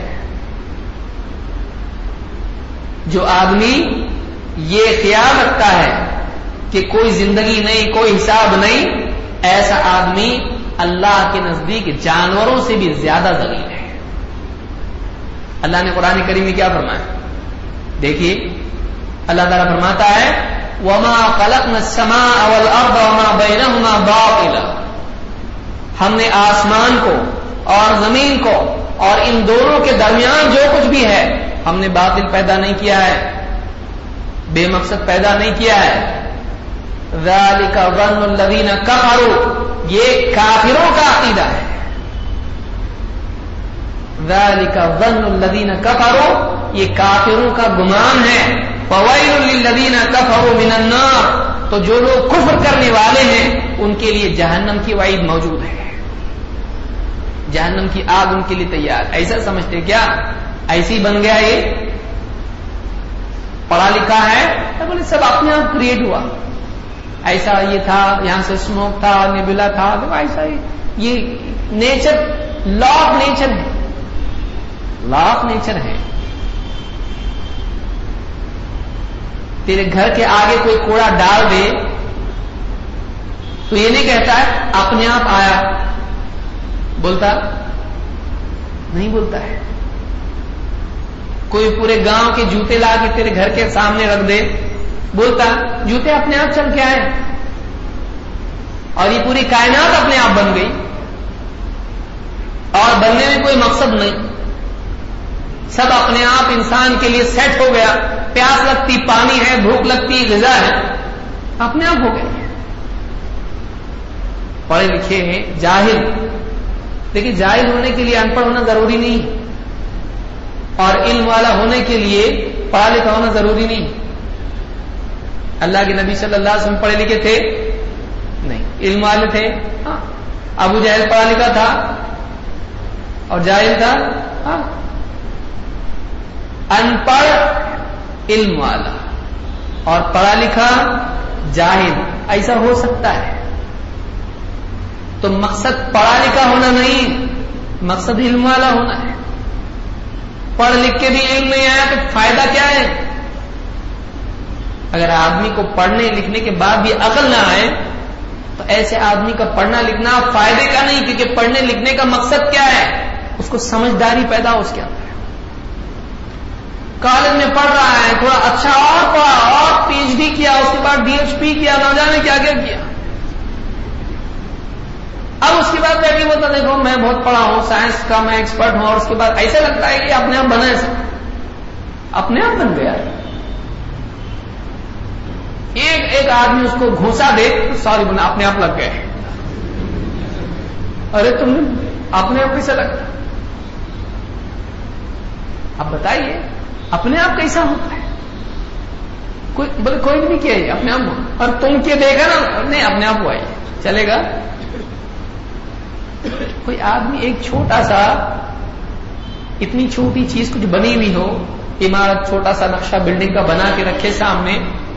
جو آدمی یہ خیال رکھتا ہے کہ کوئی زندگی نہیں، کوئی حساب نہیں، ایسا آدمی اللہ کے نزدیک جانوروں سے بھی زیادہ ذلیل ہے۔ اللہ نے قرآن کریم میں کیا فرمایا؟ دیکھیے اللہ تعالیٰ فرماتا ہے وَمَا خَلَقْنَا السَّمَاءَ وَالْأَرْضَ وَمَا بَيْنَهُمَا بَاطِلًا، ہم نے آسمان کو اور زمین کو اور ان دونوں کے درمیان جو کچھ بھی ہے ہم نے باطل پیدا نہیں کیا ہے، بے مقصد پیدا نہیں کیا ہے۔ ذَلِكَ ظَنُّ الَّذِينَ كَفَرُوا، یہ کافروں کا عقیدہ ہے۔ ذَلِكَ ظَنُّ الَّذِينَ كَفَرُوا، یہ کافروں کا گمان ہے۔ فَوَيْلٌ لِّلَّذِينَ كَفَرُوا مِنَ النَّارِ، تو جو لوگ کفر کرنے والے ہیں ان کے لیے جہنم کی وعید موجود ہے، جہنم کی آگ ان کے لیے تیار۔ ایسا سمجھتے کیا ایسی بن گیا؟ یہ پڑھا لکھا ہے تو بولے سب اپنے آپ کریٹ ہوا، ایسا یہ تھا، یہاں سے اسموک تھا، نیبولا تھا، تو ایسا یہ نیچر، لا آف نیچر ہے، لا آف نیچر ہے۔ تیرے گھر کے آگے کوئی کوڑا ڈال دے تو یہ نہیں کہتا ہے اپنے آپ آیا، بولتا نہیں، بولتا ہے۔ کوئی پورے گاؤں کے جوتے لا کے تیرے گھر کے سامنے رکھ دے، بولتا جوتے اپنے آپ چل کے آئے، اور یہ پوری کائنات اپنے آپ بن گئی، اور بننے میں کوئی مقصد نہیں، سب اپنے آپ انسان کے لیے سیٹ ہو گیا۔ پیاس لگتی پانی ہے، بھوک لگتی غذا ہے، اپنے آپ ہو گئی۔ پڑھے لکھے ہیں جاہل، لیکن جاہل ہونے کے لیے ان پڑھ ہونا ضروری نہیں، اور علم والا ہونے کے لیے پڑھا لکھا ہونا ضروری نہیں۔ اللہ کے نبی صلی اللہ علیہ وسلم پڑھے لکھے تھے نہیں، علم والے تھے۔ ہاں، ابو جہل پڑھا لکھا تھا اور جاہل تھا۔ ہاں، ان پڑھ علم والا اور پڑھا لکھا جاہل، ایسا ہو سکتا ہے۔ تو مقصد پڑھا لکھا ہونا نہیں، مقصد علم والا ہونا ہے۔ پڑھ لکھ کے بھی علم نہیں آیا تو فائدہ کیا ہے؟ اگر آدمی کو پڑھنے لکھنے کے بعد بھی عقل نہ آئے تو ایسے آدمی کا پڑھنا لکھنا فائدے کا نہیں، کیونکہ پڑھنے لکھنے کا مقصد کیا ہے؟ اس کو سمجھداری پیدا ہو اس کے اندر۔ کالج میں پڑھ رہا ہے، تھوڑا اچھا اور پڑھا اور پی ایچ ڈی کیا، اس کے بعد ڈی ایچ پی کیا، نہ جانے کیا کیا کیا۔ اب اس کے بعد بیٹھی بولتا دیکھو میں بہت پڑھا ہوں، سائنس کا میں ایکسپرٹ ہوں، اور اس کے بعد ایسا لگتا ہے کہ اپنے آپ بنا ہے، اپنے آپ بن گیا ہے۔ ایک آدمی اس کو گھوسا دے، سوری بنا اپنے آپ لگ گئے۔ ارے تم نے اپنے آپ کیسے لگتا؟ اب بتائیے اپنے آپ کیسا ہوتا ہے؟ کوئی نہیں کیا اپنے آپ، اور تم کے دیکھا نا نہیں اپنے آپ ہوا ہے، چلے گا؟ کوئی آدمی ایک چھوٹا سا، اتنی چھوٹی چیز کچھ بنی ہوئی ہو، عمارت چھوٹا سا نقشہ بلڈنگ کا بنا کے رکھے سامنے،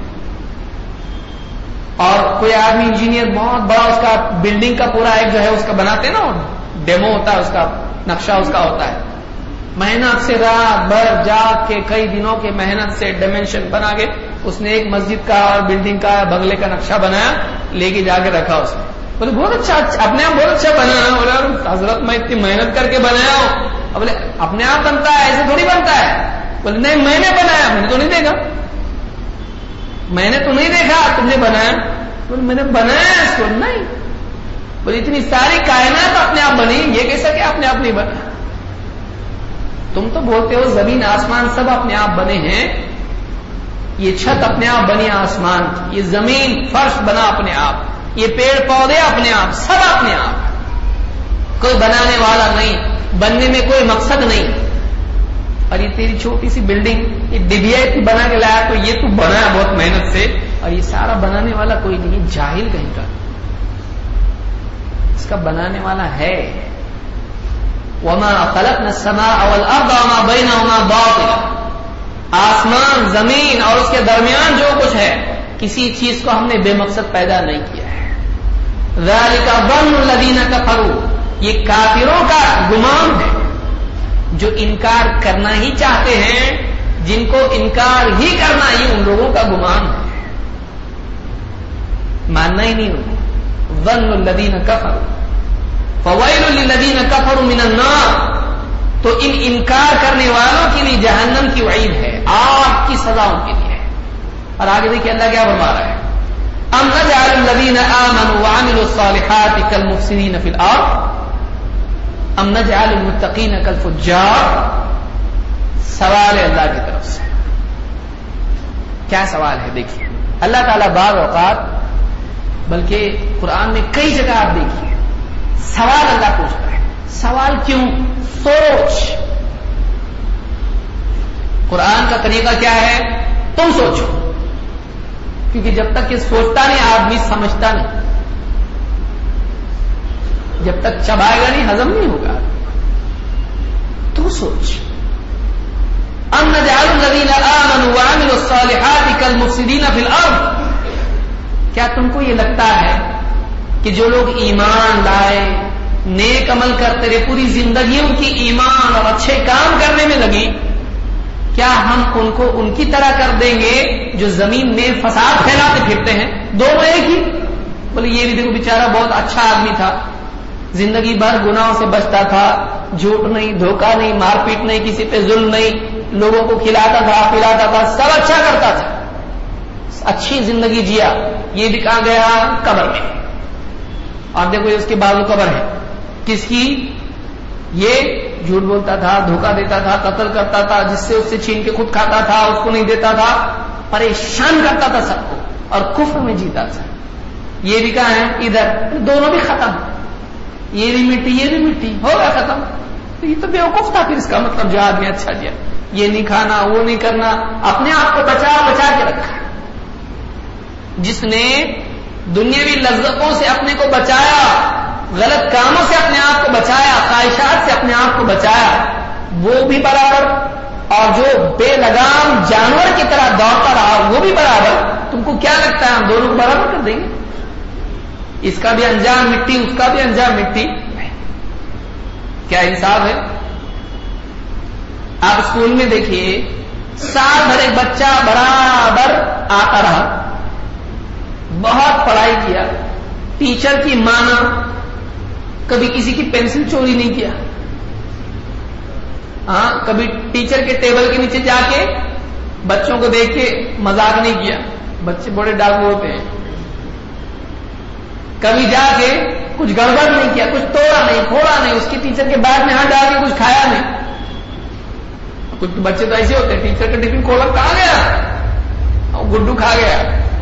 اور کوئی آدمی انجینئر بہت بڑا اس کا بلڈنگ کا پورا ایک جو ہے اس کا بناتے نا، ڈیمو ہوتا ہے اس کا، نقشہ اس کا ہوتا ہے، محنت سے رات بھر جاگ کے کئی دنوں کے محنت سے ڈائمینشن بنا کے اس نے ایک مسجد کا اور بلڈنگ کا بنگلے کا نقشہ بنایا، لے کے جا کے رکھا اس نے۔ بولے بہت اچھا، اپنے آپ بہت اچھا بنا۔ بولے حضرت میں اتنی محنت کر کے بنایا ہوں۔ بولے اپنے آپ بنتا ہے، ایسے تھوڑی بنتا ہے۔ بولے نہیں میں نے بنایا، میں نے تو نہیں دیکھا، میں نے تو نہیں دیکھا، تم نے بنایا؟ بولے میں نے بنایا اس کو نہیں۔ بولے اتنی ساری کائنات اپنے آپ بنی، یہ کیسا کہ اپنے آپ نہیں بنا؟ تم تو بولتے ہو زمین آسمان سب اپنے آپ بنے ہیں، یہ چھت اپنے آپ بنی آسمان کی، یہ زمین فرش بنا اپنے آپ، یہ پیڑ پودے اپنے آپ، سب اپنے آپ، کوئی بنانے والا نہیں، بننے میں کوئی مقصد نہیں۔ اور یہ تیری چھوٹی سی بلڈنگ، یہ ڈبیا بنا کے لایا تو یہ تو بنایا بہت محنت سے، اور یہ سارا بنانے والا کوئی نہیں، جاہل کہیں کا، اس کا بنانے والا ہے۔ وما خلقنا السماء والارض وما بينهما باطلا، آسمان زمین اور اس کے درمیان جو کچھ ہے کسی چیز کو ہم نے بے مقصد پیدا نہیں کیا ہے. ذالک ظن الذین کفروا، یہ کافروں کا گمان ہے جو انکار کرنا ہی چاہتے ہیں، جن کو انکار ہی کرنا ہی ان لوگوں کا گمان ہے، ماننا ہی نہیں ان کو. ظن الذین کفروا فویل للذین کفروا من النار، تو ان انکار کرنے والوں کے لیے جہنم کی وعید ہے، آگ کی سزا ان کے لیے ہے. اور آگے دیکھیے اللہ کیا فرما رہا ہے، ام نجعل الذین آمنوا وعملوا الصالحات کالمفسدین فی الارض ام نجعل المتقین کالفجار. سوال ہے اللہ کی طرف سے. کیا سوال ہے؟ دیکھیے اللہ تعالیٰ بعض اوقات، بلکہ قرآن میں کئی جگہ آپ دیکھیے سوال اللہ پوچھتا ہے. سوال کیوں؟ سوچ. قرآن کا طریقہ کیا ہے؟ تم سوچو، کیونکہ جب تک یہ سوچتا نہیں آدمی سمجھتا نہیں، جب تک چبائے گا نہیں ہضم نہیں ہوگا. تو سوچ. ام نجعل الذین آمنوا وعملوا الصالحات کالمفسدین فی الارض، کیا تم کو یہ لگتا ہے کہ جو لوگ ایمان لائے، نیک عمل کرتے رہے، پوری زندگی ان کی ایمان اور اچھے کام کرنے میں لگی، کیا ہم ان کو ان کی طرح کر دیں گے جو زمین میں فساد پھیلاتے پھرتے ہیں؟ دونوں ایک ہی. بولے یہ بھی دیکھو بیچارہ بہت اچھا آدمی تھا، زندگی بھر گناہوں سے بچتا تھا، جھوٹ نہیں، دھوکہ نہیں، مار پیٹ نہیں، کسی پہ ظلم نہیں، لوگوں کو کھلاتا تھا پلاتا تھا، سب اچھا کرتا تھا، اچھی زندگی جیا. یہ بھی کہاں گیا؟ قبر میں. اور دیکھو اس کے بازو قبر ہے کس کی؟ یہ جھوٹ بولتا تھا، دھوکہ دیتا تھا، قتل کرتا تھا، جس سے اس سے چھین کے خود کھاتا تھا، اس کو نہیں دیتا تھا، پریشان کرتا تھا سب کو اور کفر میں جیتا تھا. یہ بھی کہاں ہے؟ ادھر. دونوں بھی ختم، یہ بھی مٹی یہ بھی مٹی، ہوگا ختم. یہ تو بیوقوف تھا پھر اس کا مطلب جو آدمی اچھا دیا، یہ نہیں کھانا وہ نہیں کرنا، اپنے آپ کو بچا بچا کے رکھا. جس نے دنیاوی لذتوں سے اپنے کو بچایا، غلط کاموں سے اپنے آپ کو بچایا، خواہشات سے اپنے آپ کو بچایا، وہ بھی برابر، اور جو بے لگام جانور کی طرح دوڑتا رہا وہ بھی برابر. تم کو کیا لگتا ہے ہم دونوں کو برابر کر دیں گے؟ اس کا بھی انجام مٹی، اس کا بھی انجام مٹی. کیا انصاف ہے؟ آپ اسکول میں دیکھیے سال بھر ایک بچہ برابر آتا رہا، بہت پڑھائی کیا، ٹیچر کی مانا، کبھی کسی کی پینسل چوری نہیں کیا، ہاں کبھی ٹیچر کے ٹیبل کے نیچے جا کے بچوں کو دیکھ کے مذاق نہیں کیا، بچے بڑے ڈاکو ہوتے ہیں. کبھی جا کے کچھ گڑبڑ نہیں کیا، کچھ توڑا نہیں پھوڑا نہیں، اس کی ٹیچر کے بیگ میں ہاتھ ڈال کے کچھ کھایا نہیں. کچھ بچے تو ایسے ہوتے ہیں ٹیچر کا ٹفن کھولا کہاں گیا، گڈو کھا گیا.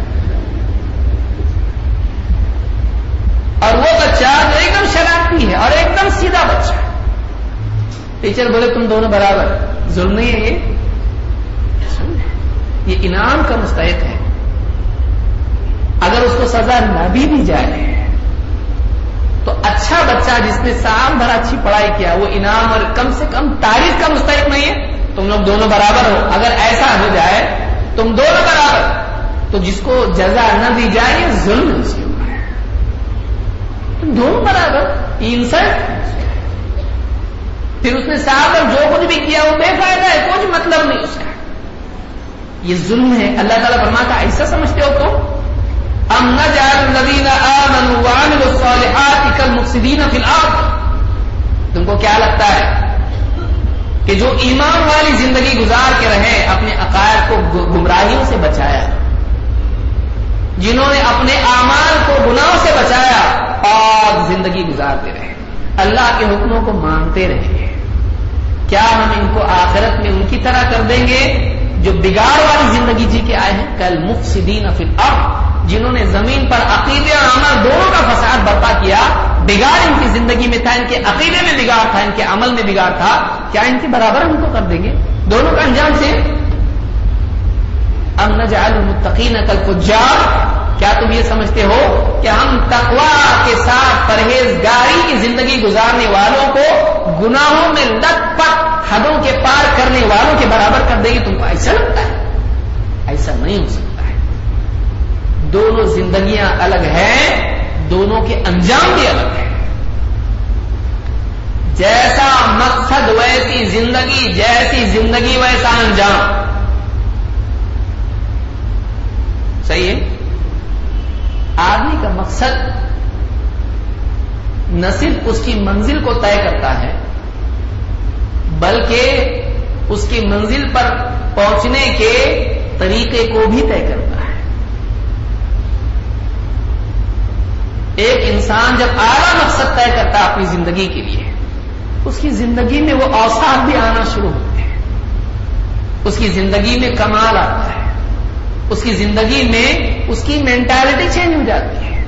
اور وہ بچہ جو ایک دم شرارتی ہے اور ایک دم سیدھا بچہ، ٹیچر بولے تم دونوں برابر. ظلم نہیں ہے یہ انعام کا مستحق ہے. اگر اس کو سزا نہ بھی دی جائے تو اچھا بچہ جس نے سال بھر اچھی پڑھائی کیا وہ انعام اور کم سے کم تعریف کا مستحق نہیں ہے. تم لوگ دونوں برابر ہو. اگر ایسا ہو جائے تم دونوں برابر، تو جس کو جزا نہ دی جائے یہ ظلم ہے. تم دونوں برابر، انسلٹ. پھر اس نے سال بھر جو کچھ بھی کیا وہ بے فائدہ ہے، کچھ مطلب نہیں اس کا. یہ ظلم ہے. اللہ تعالیٰ فرماتا ایسا سمجھتے ہو تو ام نجعل الذین آمنوا وعملوا الصالحات کالمفسدین فی الارض. تم کو کیا لگتا ہے کہ جو ایمان والی زندگی گزار کے رہے، اپنے عقائد کو گمراہیوں سے بچایا، جنہوں نے اپنے اعمال کو گناہوں سے بچایا اور زندگی گزارتے رہے، اللہ کے حکموں کو مانتے رہے، کیا ہم ان کو آخرت میں ان کی طرح کر دیں گے جو بگاڑ والی زندگی جی کے آئے ہیں؟ کالمفسدین فی الارض، جنہوں نے زمین پر عقیدے اور عمل دونوں کا فساد برپا کیا. بگاڑ ان کی زندگی میں تھا، ان کے عقیدے میں بگاڑ تھا، ان کے عمل میں بگاڑ تھا. کیا ان کے برابر ہم کو کر دیں گے؟ دونوں کا انجام سے. ام نجعل المتقین کالفجار، کیا تم یہ سمجھتے ہو کہ ہم تقوی کے ساتھ پرہیزگاری کی زندگی گزارنے والوں کو گناہوں میں لت پت حدوں کے پار کرنے والوں کے برابر کر دے گی. تم کو ایسا لگتا ہے؟ ایسا نہیں ہو سکتا ہے. دونوں زندگیاں الگ ہیں, دونوں کے انجام بھی الگ ہیں. جیسا مقصد ویسی زندگی, جیسی زندگی ویسا انجام. صحیح ہے. آدمی کا مقصد نہ صرف اس کی منزل کو طے کرتا ہے بلکہ اس کی منزل پر پہنچنے کے طریقے کو بھی طے کرتا ہے. ایک انسان جب اعلیٰ مقصد طے کرتا ہے اپنی زندگی کے لیے, اس کی زندگی میں وہ اوصاف بھی آنا شروع ہوتے ہیں, اس کی زندگی میں کمال آتا ہے, اس کی زندگی میں اس کی مینٹالٹی چینج ہو جاتی ہے.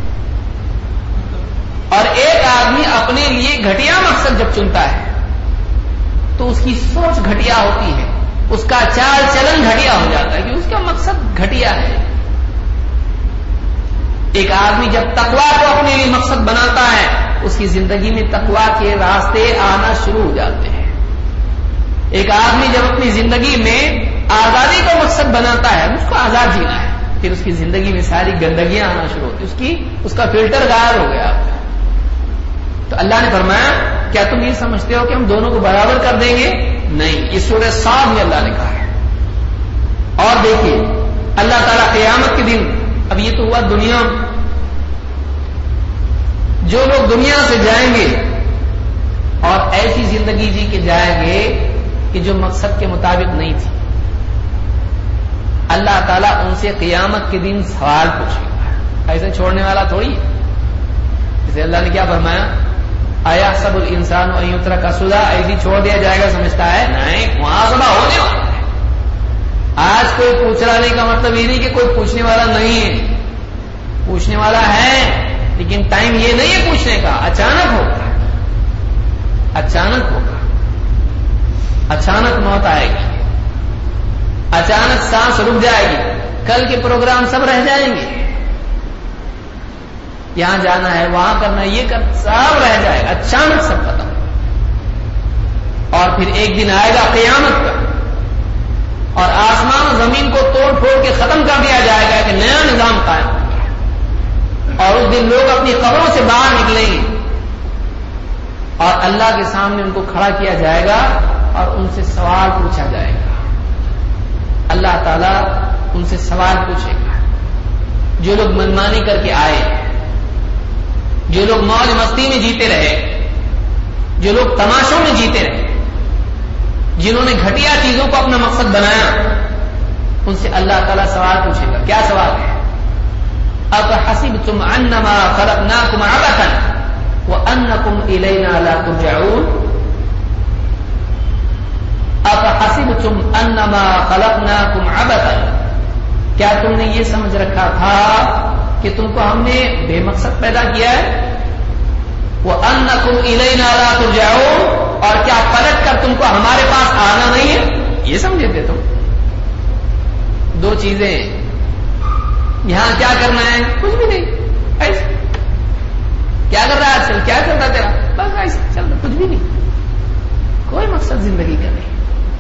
اور ایک آدمی اپنے لیے گھٹیا مقصد جب چنتا ہے تو اس کی سوچ گھٹیا ہوتی ہے, اس کا چال چلن گھٹیا ہو جاتا ہے کہ اس کا مقصد گھٹیا ہے. ایک آدمی جب تقویٰ کو اپنے لیے مقصد بناتا ہے اس کی زندگی میں تقویٰ کے راستے آنا شروع ہو جاتے ہیں. ایک آدمی جب اپنی زندگی میں آزادی کو مقصد بناتا ہے, اس کو آزاد جینا ہے, پھر اس کی زندگی میں ساری گندگیاں آنا شروع ہوتی, اس کا فلٹر غائب ہو گیا. تو اللہ نے فرمایا کیا تم یہ سمجھتے ہو کہ ہم دونوں کو برابر کر دیں گے؟ نہیں. یہ سورہ صاد میں اللہ نے کہا ہے. اور دیکھیے اللہ تعالیٰ قیامت کے دن, اب یہ تو ہوا دنیا, جو لوگ دنیا سے جائیں گے اور ایسی زندگی جی کے جائیں گے کہ جو مقصد کے مطابق نہیں تھی, اللہ تعالیٰ ان سے قیامت کے دن سوال پوچھے گا. ایسے چھوڑنے والا تھوڑی ہے. جیسے اللہ نے کیا فرمایا, آیا سب الانسان و یترک کا سدا, ایسی چھوڑ دیا جائے گا سمجھتا ہے؟ نہیں, محاسبہ ہونے والا ہے. آج کوئی پوچھ رہا نہیں کا مطلب یہ نہیں کہ کوئی پوچھنے والا نہیں ہے, پوچھنے والا ہے, لیکن ٹائم یہ نہیں ہے پوچھنے کا. اچانک ہوگا, اچانک ہوگا, اچانک موت آئے گی, اچانک سانس رک جائے گی, کل کے پروگرام سب رہ جائیں گے, یہاں جانا ہے, وہاں کرنا ہے, یہ کرنا, سب رہ جائے گا, اچانک سب ختم. اور پھر ایک دن آئے گا قیامت کا, اور آسمان و زمین کو توڑ پھوڑ کے ختم کر دیا جائے گا, کہ نیا نظام قائم ہو گیا. اور اس دن لوگ اپنی قبروں سے باہر نکلیں گے اور اللہ کے سامنے ان کو کھڑا کیا جائے گا اور ان سے سوال پوچھا جائے گا. اللہ تعالیٰ ان سے سوال پوچھے گا. جو لوگ منمانی کر کے آئے, جو لوگ موج مستی میں جیتے رہے, جو لوگ تماشوں میں جیتے رہے, جنہوں نے گھٹیا چیزوں کو اپنا مقصد بنایا, ان سے اللہ تعالیٰ سوال پوچھے گا. کیا سوال ہے؟ أَفَحَسِبْتُمْ أَنَّمَا خَلَقْنَاكُمْ عَبَثًا وَأَنَّكُمْ إِلَيْنَا لَا تُرْجَعُونَ. أَفَحَسِبْتُمْ أَنَّمَا خَلَقْنَاكُمْ عَبَثًا, کیا تم نے یہ سمجھ رکھا تھا کہ تم کو ہم نے بے مقصد پیدا کیا ہے؟ وَأَنَّكُمْ إِلَيْنَا لَا تُرْجَعُونَ, اور کیا پلٹ کر تم کو ہمارے پاس آنا نہیں ہے؟ یہ سمجھے تھے تم. دو چیزیں, یہاں کیا کرنا ہے؟ کچھ بھی نہیں, ایسے. کیا کر رہا ہے آج کل؟ کیا کرتا تیرا؟ بس ایسے چلتا, کچھ بھی نہیں, کوئی مقصد زندگی کا نہیں.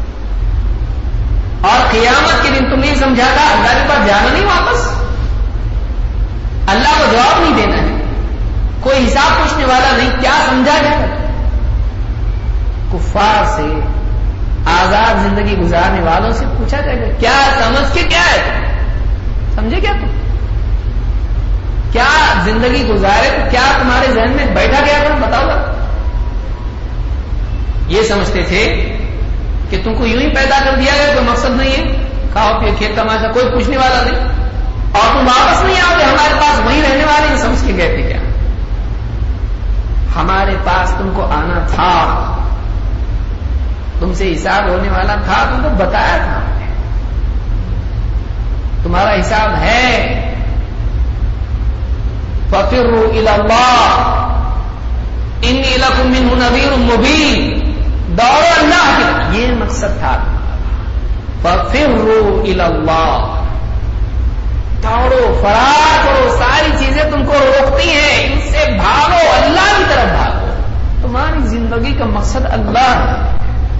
اور قیامت کے دن تم نہیں سمجھا تھا اللہ کے پاس جانا نہیں واپس, اللہ کو جواب نہیں دینا ہے, کوئی حساب پوچھنے والا نہیں, کیا سمجھا جائے گا؟ کفار سے, آزاد زندگی گزارنے والوں سے پوچھا جائے گا کیا سمجھ کے کیا ہے تم, سمجھے کیا تم, کیا زندگی گزارے, تو کیا تمہارے ذہن میں بیٹھا گیا تھا, بتاؤ گا. یہ سمجھتے تھے کہ تم کو یوں ہی پیدا کر دیا گیا, کوئی مقصد نہیں ہے, کھاؤ پیو کھیت تماشا, کوئی پوچھنے والا نہیں, اور تم واپس نہیں آؤ گے ہمارے پاس, وہیں رہنے والے ہیں. سمجھ کے گئے تھے کیا؟ ہمارے پاس تم کو آنا تھا, تم سے حساب ہونے والا تھا, تم کو بتایا تھا, تمہارا حساب ہے. فَفِرُّوا إِلَى اللَّهِ إِنِّي لَكُم مِّنْهُ نَذِيرٌ مُّبِينٌ, دوڑو اللہ کی, یہ مقصد تھا. فَفِرُّوا إِلَى اللَّهِ, دوڑو, فرار کرو, ساری چیزیں تم کو روکتی ہیں, ان سے بھاگو, اللہ کی طرف بھاگو. تو تمہاری زندگی کا مقصد اللہ ہے.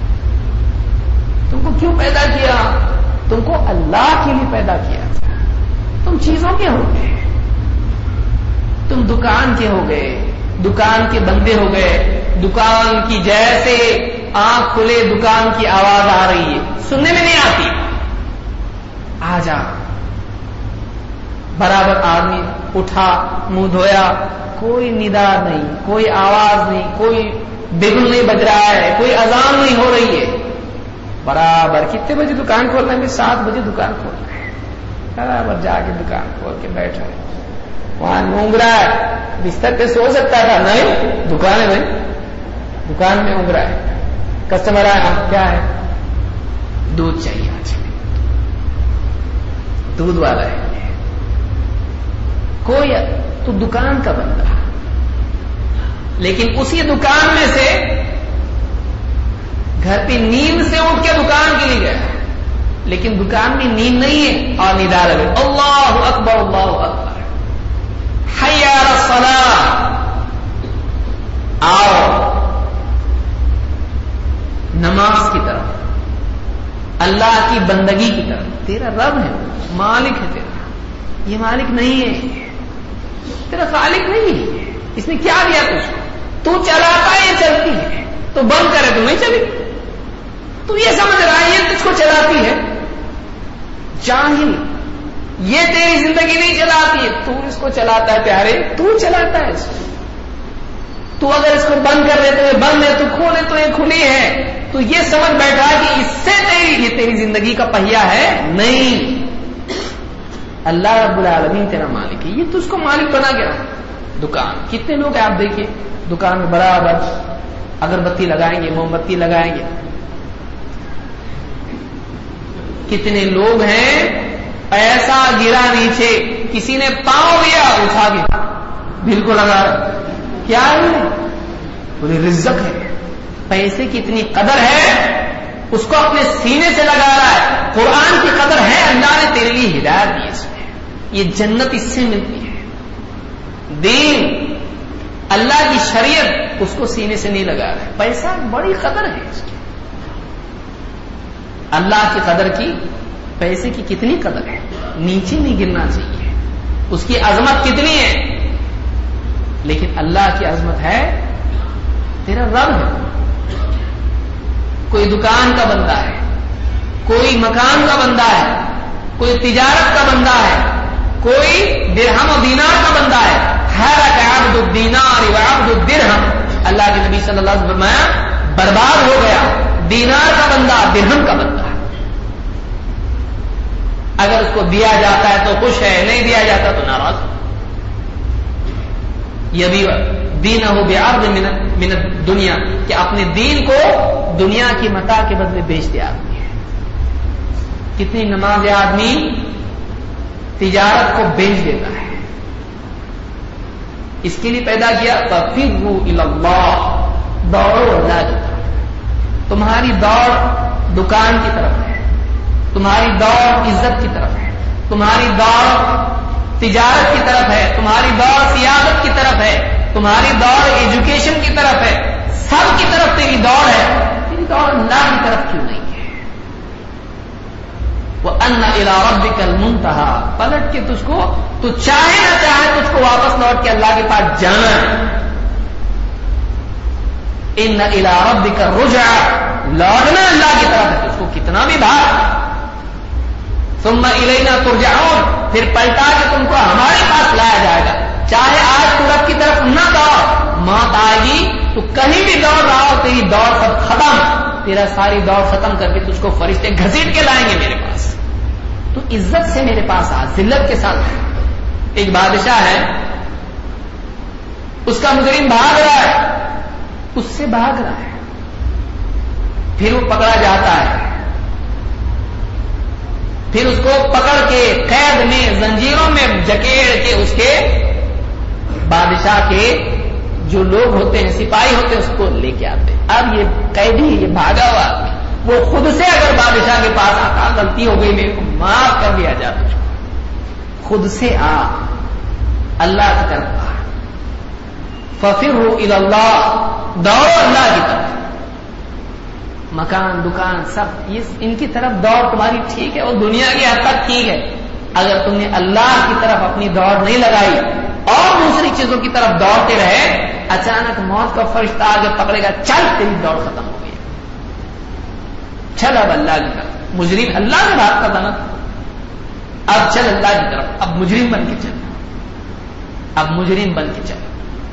تم کو کیوں پیدا کیا؟ تم کو اللہ کے لیے پیدا کیا. تم چیزوں کے ہو گئے، تم دکان کے ہو گئے، دکان کے بندے ہو گئے. دکان کی جیسے آنکھ کھلے دکان کی آواز آ رہی ہے، سننے میں نہیں آتی، آ جا. برابر آدمی اٹھا، منہ دھویا، کوئی ندا نہیں، کوئی آواز نہیں، کوئی بگل نہیں بج رہا ہے، کوئی اذان نہیں ہو رہی ہے. برابر کتنے بجے دکان کھولنا ہے؟ 7 بجے دکان کھولنا ہے. برابر جا کے دکان کھول کے بیٹھا ہے، وہاں اونگ رہا ہے. بستر پہ سو سکتا تھا، نہیں، دکان ہے بھائی، دکان میں اونگ رہا ہے. کسٹمر آیا، کیا ہے؟ دودھ چاہیے آج، دودھ والا ہے. کوئی تو دکان کا بندہ، لیکن اسی دکان میں سے گھر پہ نیند سے اٹھ کے دکان کے لیے گیا، لیکن دکان میں نیند نہیں ہے اور ندا لگے، اللہ اکبر اللہ اکبر، حی علی الصلاۃ، آؤ نماز کی طرف، اللہ کی بندگی کی طرف. تیرا رب ہے، مالک ہے تیرا، یہ مالک نہیں ہے، تیرا خالق نہیں ہے. اس نے کیا دیا تجھ کو؟ تو چلاتا ہے، یہ چلتی ہے، تو بند کرے تو نہیں چلے. تو یہ سمجھ رہا ہے یہ تجھ کو چلاتی ہے. جاہل، یہ تیری زندگی نہیں چلاتی ہے، تو اس کو چلاتا ہے. پیارے تو چلاتا ہے اس کو. تو اگر اس کو بند کر دے تو یہ بند ہے، تو کھولے تو یہ کھلی ہے. تو یہ سمجھ بیٹھا کہ اس سے یہ تیری زندگی کا پہیا ہے. نہیں، اللہ رب العالمین تیرا مالک ہے. یہ تجھ کو مالک بنا گیا. دکان، کتنے لوگ ہیں آپ دیکھیے دکان میں برابر اگربتی لگائیں گے، موم بتی لگائیں گے. کتنے لوگ ہیں پیسہ گرا نیچے، کسی نے پاؤں لیا اٹھا کے دل کو لگا رہا. کیا ہے؟ پوری رزق ہے. پیسے کی اتنی قدر ہے، اس کو اپنے سینے سے لگا رہا ہے. قرآن کی قدر ہے، اللہ نے تیرے لیے ہدایت دی اس میں، یہ جنت اس سے ملتی ہے. دین، اللہ کی شریعت، اس کو سینے سے نہیں لگا رہا ہے. پیسہ بڑی قدر ہے اس کی. اللہ کی قدر کی، پیسے کی کتنی قدر ہے، نیچے نہیں گرنا چاہیے. اس کی عظمت کتنی ہے، لیکن اللہ کی عظمت ہے، تیرا رب ہے. کوئی دکان کا بندہ ہے، کوئی مکان کا بندہ ہے، کوئی تجارت کا بندہ ہے، کوئی درہم و دینار کا بندہ ہے. ہلک عبد الدینار وعبد الدرہم. اللہ کے نبی صلی اللہ علیہ وسلم فرمایا برباد ہو گیا دینار کا بندہ، درہم کا بندہ. اگر اس کو دیا جاتا ہے تو خوش ہے، نہیں دیا جاتا تو ناراض. یہ بھی دینہ بعرض من الدنیا، کہ اپنے دین کو دنیا کی متاع کے بدلے بیچ دیا آدمی. کتنی نماز آدمی تجارت کو بیچ دیتا ہے. اس کے لیے پیدا کیا، فَفِرُّوا إِلَى اللَّهِ، دوڑو اللہ کی طرف. تمہاری دوڑ دکان کی طرف ہے، تمہاری دوڑ عزت کی طرف ہے، تمہاری دوڑ تجارت کی طرف ہے، تمہاری دوڑ سیاست کی طرف ہے، تمہاری دوڑ ایجوکیشن کی طرف ہے. سب کی طرف تیری دوڑ ہے، تیری دوڑ اللہ کی طرف کیوں نہیں ہے؟ وَأَنَّ إِلَىٰ رَبِّكَ الْمُنْتَهَىٰ، پلٹ کے تجھ کو، تو چاہے نہ چاہے تجھ کو واپس لوٹ کے اللہ کے پاس جانا ہے. إِنَّ إِلَىٰ رَبِّكَ الرُّجْعَىٰ، لوٹنا اللہ کی طرف ہے. تجھ کو کتنا بھی بھاگ، ثُمَّ إِلَيْنَا تُرْجَعُونَ، پھر پلٹا کے تم کو ہمارے پاس لایا جائے گا. چاہے آج تو رب کی طرف نہ دوڑ، موت آئے گی تو کہیں بھی دوڑ رہا ہو، تیری دوڑ سب ختم، تیرا ساری دوڑ ختم کر کے تجھ کو فرشتے گھسیٹ کے لائیں گے میرے پاس. تو عزت سے میرے پاس آ، ذلت کے ساتھ. ایک بادشاہ ہے، اس کا مجرم بھاگ رہا ہے، اس سے بھاگ رہا ہے، پھر وہ پکڑا جاتا ہے، پھر اس کو پکڑ کے قید میں زنجیروں میں جکیڑ کے اس کے بادشاہ کے جو لوگ ہوتے ہیں، سپاہی ہوتے ہیں، اس کو لے کے آتے. اب یہ قیدی، یہ بھاگا ہوا آدمی، وہ خود سے اگر بادشاہ کے پاس آتا، غلطی ہو گئی میرے کو معاف کر دیا جاتا، خود سے آ، اللہ کی طرف آ. ففروا الی اللہ، دوڑو اللہ کی طرف. مکان دکان سب ان کی طرف دوڑ تمہاری ٹھیک ہے، اور دنیا کی حد تک ٹھیک ہے. اگر تم نے اللہ کی طرف اپنی دوڑ نہیں لگائی اور دوسری چیزوں کی طرف دوڑتے رہے، اچانک موت کا فرشتہ آگے پکڑے گا، چل تیری دوڑ ختم ہو گئی، چل اب اللہ کی طرف. مجرم اللہ نے بات کرتا نا، اب چل اللہ کی طرف، اب مجرم بن کے چل، اب مجرم بن کے چل.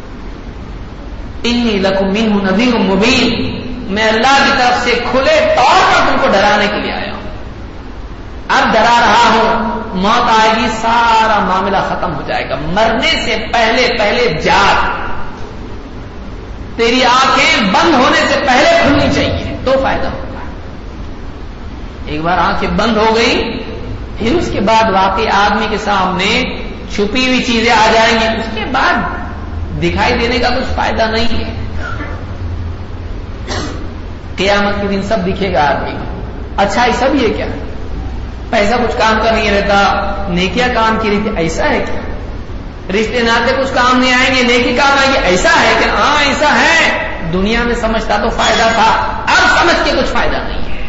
انی لکم منہ نذیر مبین، میں اللہ کی طرف سے کھلے طور پر تم کو ڈرانے کے لیے آیا ہوں. اب ڈرا رہا ہوں، موت آئے گی، سارا معاملہ ختم ہو جائے گا. مرنے سے پہلے پہلے جاگ، تیری آنکھیں بند ہونے سے پہلے کھلنی چاہیے تو فائدہ ہوگا. ایک بار آنکھیں بند ہو گئی، پھر اس کے بعد واقعی آدمی کے سامنے چھپی ہوئی چیزیں آ جائیں گی، اس کے بعد دکھائی دینے کا کچھ فائدہ نہیں ہے. قیامت کے دن سب دکھے گا آدمی کو. اچھا یہ سب یہ کیا، پیسہ کچھ کام کا نہیں رہتا، نیکیاں کام کی رہتی، ایسا ہے کیا؟ رشتے ناطے کچھ کام نہیں آئیں گے، نیکی کام آئیں گے، ایسا ہے کہ ہاں ایسا ہے. دنیا میں سمجھتا تو فائدہ تھا، اب سمجھ کے کچھ فائدہ نہیں ہے.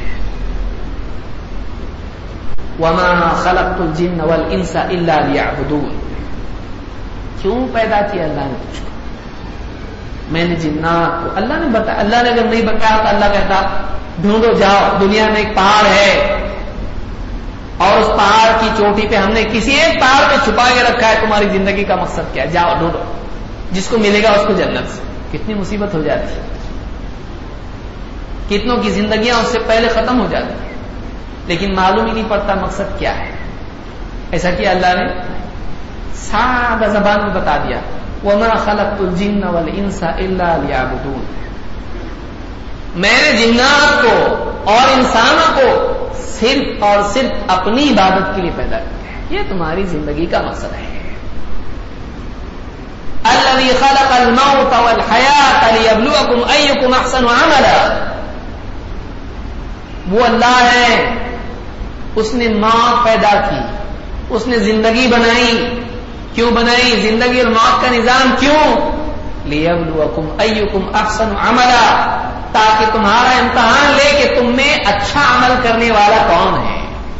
وَمَا خَلَقْتُ الْجِنَّ وَالْإِنسَ إِلَّا لِيَعْبُدُونَ. کیوں پیدا کیا اللہ نے تجھ کو؟ میں نے جنات کو، اللہ نے بتایا. اللہ نے اگر نہیں بتایا تو اللہ کہتا ڈھونڈو جاؤ، دنیا میں ایک پہاڑ ہے اور اس پہاڑ کی چوٹی پہ ہم نے کسی ایک پہاڑ پہ چھپا کے رکھا ہے، تمہاری زندگی کا مقصد کیا ہے، جاؤ ڈھونڈو، جس کو ملے گا اس کو جنت سے. کتنی مصیبت ہو جاتی ہے، کتنوں کی زندگیاں اس سے پہلے ختم ہو جاتی ہیں، لیکن معلوم ہی نہیں پڑتا مقصد کیا ہے. ایسا کیا اللہ نے سادہ زبان میں بتا دیا، وَمَا خَلَقْتُ الْجِنَّ وَالْإِنسَ إِلَّا لِيَعْبُدُونَ. میں نے جنات کو اور انسانوں کو صرف اور صرف اپنی عبادت کے لیے پیدا کیا ہے، یہ تمہاری زندگی کا مقصد ہے. الَّذِي خَلَقَ الْمَوْتَ وَالْحَيَاةَ لِيَبْلُوَكُمْ أَيُّكُمْ أَحْسَنُ عَمَلًا. وہ اللہ ہے، اس نے موت پیدا کی، اس نے زندگی بنائی. کیوں بنائی؟ زندگی اور موت کا نظام کیوں؟ لِيَبْلُوَكُمْ أَيُّكُمْ أَحْسَنُ عَمَلًا، تاکہ تمہارا امتحان لے کہ تم میں اچھا عمل کرنے والا کون ہے.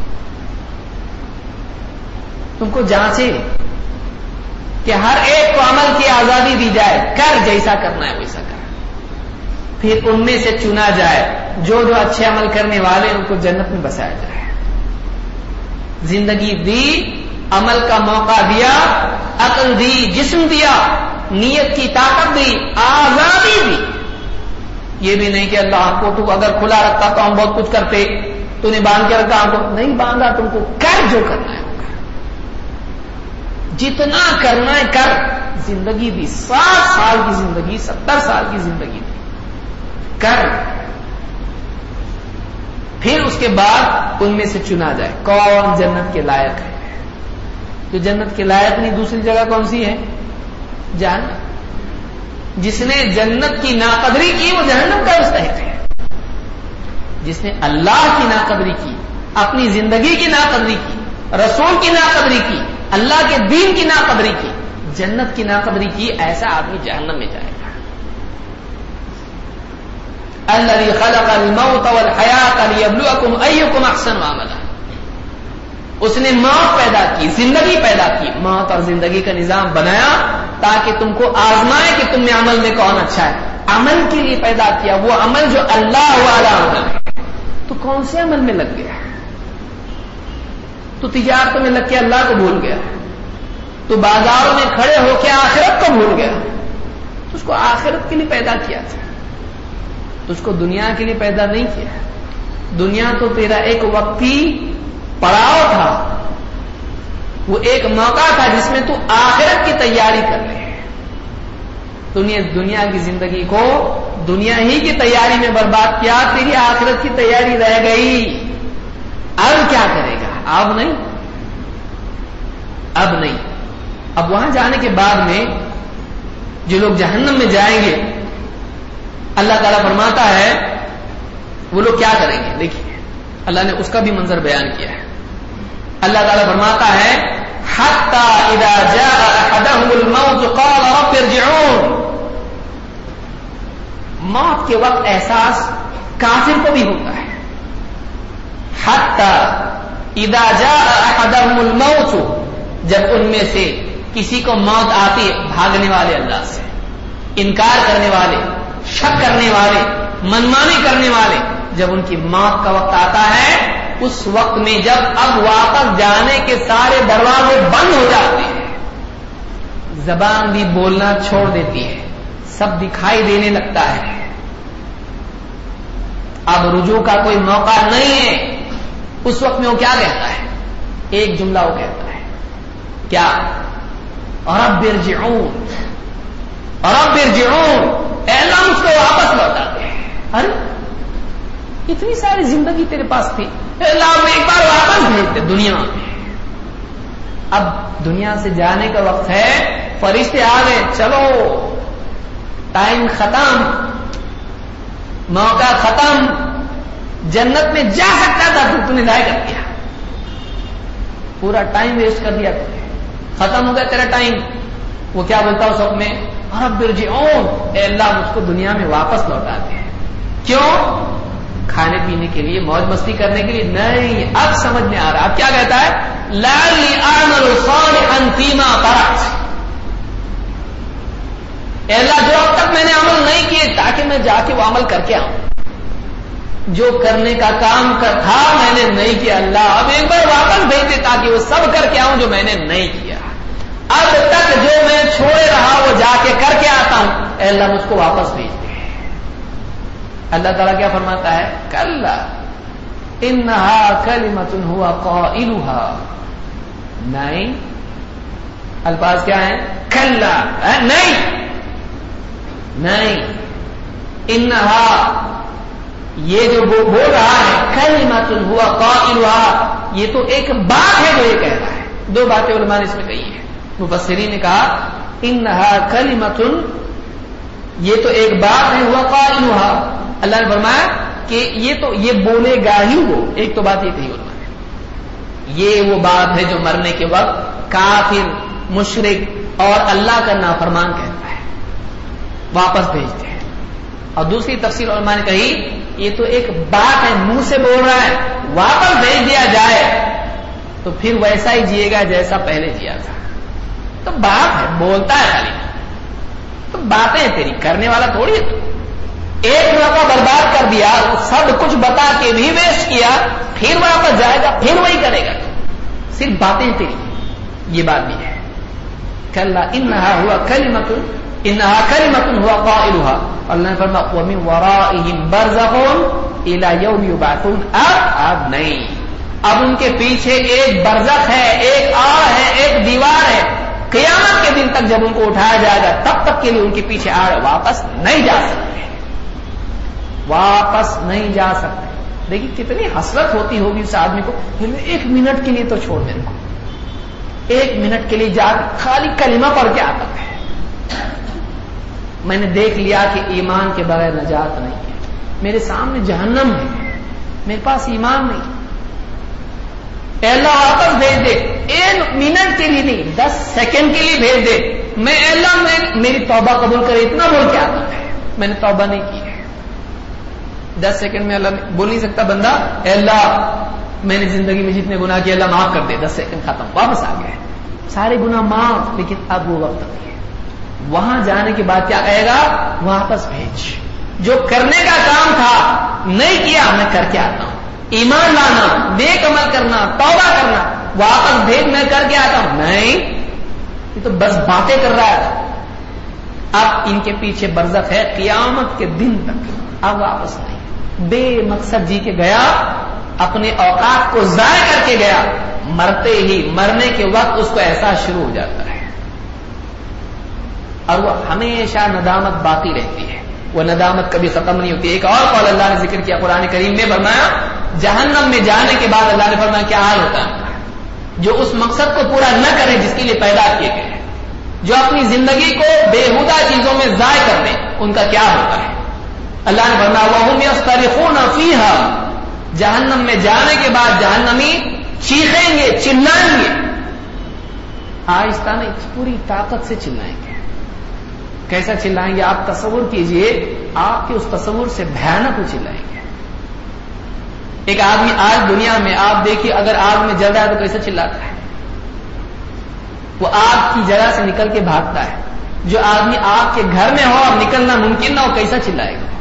تم کو جانچے کہ ہر ایک کو عمل کی آزادی دی جائے، کر جیسا کرنا ہے ویسا کر، پھر ان میں سے چنا جائے جو اچھے عمل کرنے والے ان کو جنت میں بسایا جائے. زندگی دی، عمل کا موقع دیا، عقل دی، جسم دیا، نیت کی طاقت دی، آزادی دی. یہ بھی نہیں کہ اللہ ہم کو تو اگر کھلا رکھتا تو ہم بہت کچھ کرتے، تو نے باندھ کے رکھا، ہم کو نہیں باندھا، تم کو کر جو کرنا ہے، جتنا کرنا ہے کر. زندگی دی، 60 سال کی زندگی، 70 سال کی زندگی دی، کر. پھر اس کے بعد ان میں سے چنا جائے کون جنت کے لائق ہے. جو جنت کے لائق نہیں، دوسری جگہ کون سی ہے؟ جہنم. جس نے جنت کی ناقدری کی وہ جہنم کا مستحق ہے. جس نے اللہ کی ناقدری کی، اپنی زندگی کی ناقدری کی، رسول کی ناقدری کی، اللہ کے دین کی ناقدری کی، جنت کی ناقدری کی، ایسا آدمی جہنم میں جائے گا. الذی خلق الموت والحیاۃ لیبلوکم ایکم احسن عملا. اس نے موت پیدا کی، زندگی پیدا کی، موت اور زندگی کا نظام بنایا تاکہ تم کو آزمائے کہ تم میں عمل میں کون اچھا ہے. عمل کے لیے پیدا کیا، وہ عمل جو اللہ والا عمل ہے. تو کون سے عمل میں لگ گیا؟ تو تجارت میں لگ کے اللہ کو بھول گیا، تو بازاروں میں کھڑے ہو کے آخرت کو بھول گیا. تو اس کو آخرت کے لیے پیدا کیا تھا، تو اس کو دنیا کے لیے پیدا نہیں کیا. دنیا تو تیرا ایک وقتی پڑاؤ تھا، وہ ایک موقع تھا جس میں تو آخرت کی تیاری کر رہے. دنیا کی زندگی کو دنیا ہی کی تیاری میں برباد کیا، تیری آخرت کی تیاری رہ گئی. اب کیا کرے گا؟ اب نہیں. اب وہاں جانے کے بعد میں جو لوگ جہنم میں جائیں گے، اللہ تعالیٰ فرماتا ہے وہ لوگ کیا کریں گے. دیکھیے اللہ نے اس کا بھی منظر بیان کیا ہے. اللہ تعالیٰ فرماتا ہے حتی اذا جاء احدهم الموت قال رب ارجعون. موت کے وقت احساس کافر کو بھی ہوتا ہے. حتی اذا جاء احدهم الموت، جب ان میں سے کسی کو موت آتی ہے، بھاگنے والے اللہ سے، انکار کرنے والے، شک کرنے والے، منمانی کرنے والے، جب ان کی موت کا وقت آتا ہے، اس وقت میں جب اب واپس جانے کے سارے دروازے بند ہو جاتے ہیں، زبان بھی بولنا چھوڑ دیتی ہے، سب دکھائی دینے لگتا ہے، اب رجوع کا کوئی موقع نہیں ہے، اس وقت میں وہ کیا کہتا ہے؟ ایک جملہ وہ کہتا ہے، کیا؟ رب ارجعون، رب ارجعون، اے اللہ مجھ کو واپس لوٹا دے. ارے اتنی ساری زندگی تیرے پاس تھی، اے اللہ میں ایک بار واپس بھیج دے دنیا میں. اب دنیا سے جانے کا وقت ہے، فرشتے آ گئے، چلو ٹائم ختم، موقع ختم، جنت میں جا سکتا تھا تو نے ضائع کر دیا، پورا ٹائم ویسٹ کر دیا، ختم ہو گیا تیرا ٹائم. وہ کیا بولتا اس وقت میں؟ رب ارجعون، اے اللہ مجھ کو دنیا میں واپس لوٹا دے. کیوں؟ کھانے پینے کے لیے، موج مستی کرنے کے لیے نہیں. اب سمجھ میں آ رہا. اب کیا کہتا ہے؟ لعلی اعمل صالحا فیما ترکت، اے اللہ جو اب تک میں نے عمل نہیں کیے تاکہ میں جا کے وہ عمل کر کے آؤں، جو کرنے کا کام تھا میں نے نہیں کیا، اللہ اب ایک بار واپس بھیج دے تاکہ وہ سب کر کے آؤں جو میں نے نہیں کیا. اب تک جو میں چھوڑے رہا وہ جا کے کر کے آتا ہوں، اے اللہ مجھ کو واپس بھیج دے. اللہ تعالیٰ کیا فرماتا ہے؟ کلا انہا کلمۃ ہوا قائلھا. نہیں، الفاظ کیا ہیں؟ کلا، نہیں نہیں، انہا یہ جو بول رہا ہے، کلمۃ ہوا قائلھا، یہ تو ایک بات ہے جو یہ کہہ رہا ہے. دو باتیں علماء نے اس میں کہی ہیں. مفسرین نے کہا انہا کلمۃ، یہ تو ایک بات ہے، ہوا قائلھا، اللہ نے فرمایا کہ یہ بولے گا ہی وہ. ایک تو بات یہ کہی علماء نے، یہ وہ بات ہے جو مرنے کے وقت کافر، مشرک اور اللہ کا نافرمان کہتا ہے، واپس بھیجتے ہیں. اور دوسری تفسیر علماء نے کہی یہ تو ایک بات ہے، منہ سے بول رہا ہے، واپس بھیج دیا جائے تو پھر ویسا ہی جیے گا جیسا پہلے جیا تھا. تو بات ہے، بولتا ہے خالی، تو باتیں تیری کرنے والا تھوڑی ہے. ایک موقع برباد کر دیا، سب کچھ بتا کے بھی ویسٹ کیا، پھر واپس جائے گا، پھر وہی کرے گا. صرف باتیں تیری، یہ بات بھی ہے. کلا انہا ہوا کلمۃ، انہا کلمۃ ہوا قائلھا. اللہ نے فرمایا ومن ورائہم برزخ الی یوم یبعثون. اب نہیں، اب ان کے پیچھے ایک برزخ ہے، ایک آڑ ہے، ایک دیوار ہے. قیامت کے دن تک جب ان کو اٹھایا جائے گا تب تک کے لیے ان کے پیچھے آڑ واپس نہیں جا سکتے، واپس نہیں جا سکتے. دیکھیے کتنی حسرت ہوتی ہوگی اس آدمی کو، ایک منٹ کے لیے تو چھوڑ دے کو، ایک منٹ کے لیے جا خالی کلمہ پڑھ کے آتا ہے. میں نے دیکھ لیا کہ ایمان کے بغیر نجات نہیں ہے، میرے سامنے جہنم ہے، میرے پاس ایمان نہیں. اے اللہ واپس بھیج دے، ایک منٹ کے لیے نہیں، 10 سیکنڈ کے لیے بھیج دے. میں اے اللہ میری توبہ قبول کرے، اتنا بول کے آتا ہے. میں نے توبہ نہیں کی ہے. 10 سیکنڈ میں اللہ بول نہیں سکتا بندہ اے اللہ میں نے زندگی میں جتنے گناہ کیے اللہ معاف کر دے. 10 سیکنڈ ختم، واپس آ گئے سارے گناہ معاف. لیکن اب وہ وقت نہیں ہے. وہاں جانے کے بعد کیا کہے گا؟ واپس بھیج. جو کرنے کا کام تھا نہیں کیا، میں کر کے آتا ہوں. ایمان لانا، نیک عمل کرنا، توبہ کرنا، واپس بھیج میں کر کے آتا ہوں. نہیں، یہ تو بس باتیں کر رہا ہے. اب ان کے پیچھے برزخ ہے قیامت کے دن تک. اب واپس نہیں، بے مقصد جی کے گیا، اپنے اوقات کو ضائع کر کے گیا. مرتے ہی، مرنے کے وقت اس کو احساس شروع ہو جاتا ہے اور وہ ہمیشہ ندامت باقی رہتی ہے. وہ ندامت کبھی ختم نہیں ہوتی. ایک اور قول اللہ نے ذکر کیا قرآن کریم میں، فرمایا جہنم میں جانے کے بعد اللہ نے فرمایا کیا حال ہوتا ہے جو اس مقصد کو پورا نہ کرے جس کے لیے پیدا کیے گئے، جو اپنی زندگی کو بےہودہ چیزوں میں ضائع کر دیں، ان کا کیا ہوتا ہے. اللہ نے فرمایا وَهُمْ يَصْطَرِخُونَ فِيهَا، جہنم میں جانے کے بعد جہنمی چیخیں گے، چلائیں گے. آہستہ نہیں، پوری طاقت سے چلائیں گے. کیسا چلائیں گے؟ آپ تصور کیجئے، آپ کے اس تصور سے بھیانک وہ چلائیں گے۔ ایک آدمی آج دنیا میں آپ دیکھیے اگر آگ میں جل رہا ہے تو کیسے چلاتا ہے؟ وہ آگ کی جگہ سے نکل کے بھاگتا ہے۔ جو آدمی آگ کے گھر میں ہو اور نکلنا ممکن نہ ہو کیسا چلائے گا؟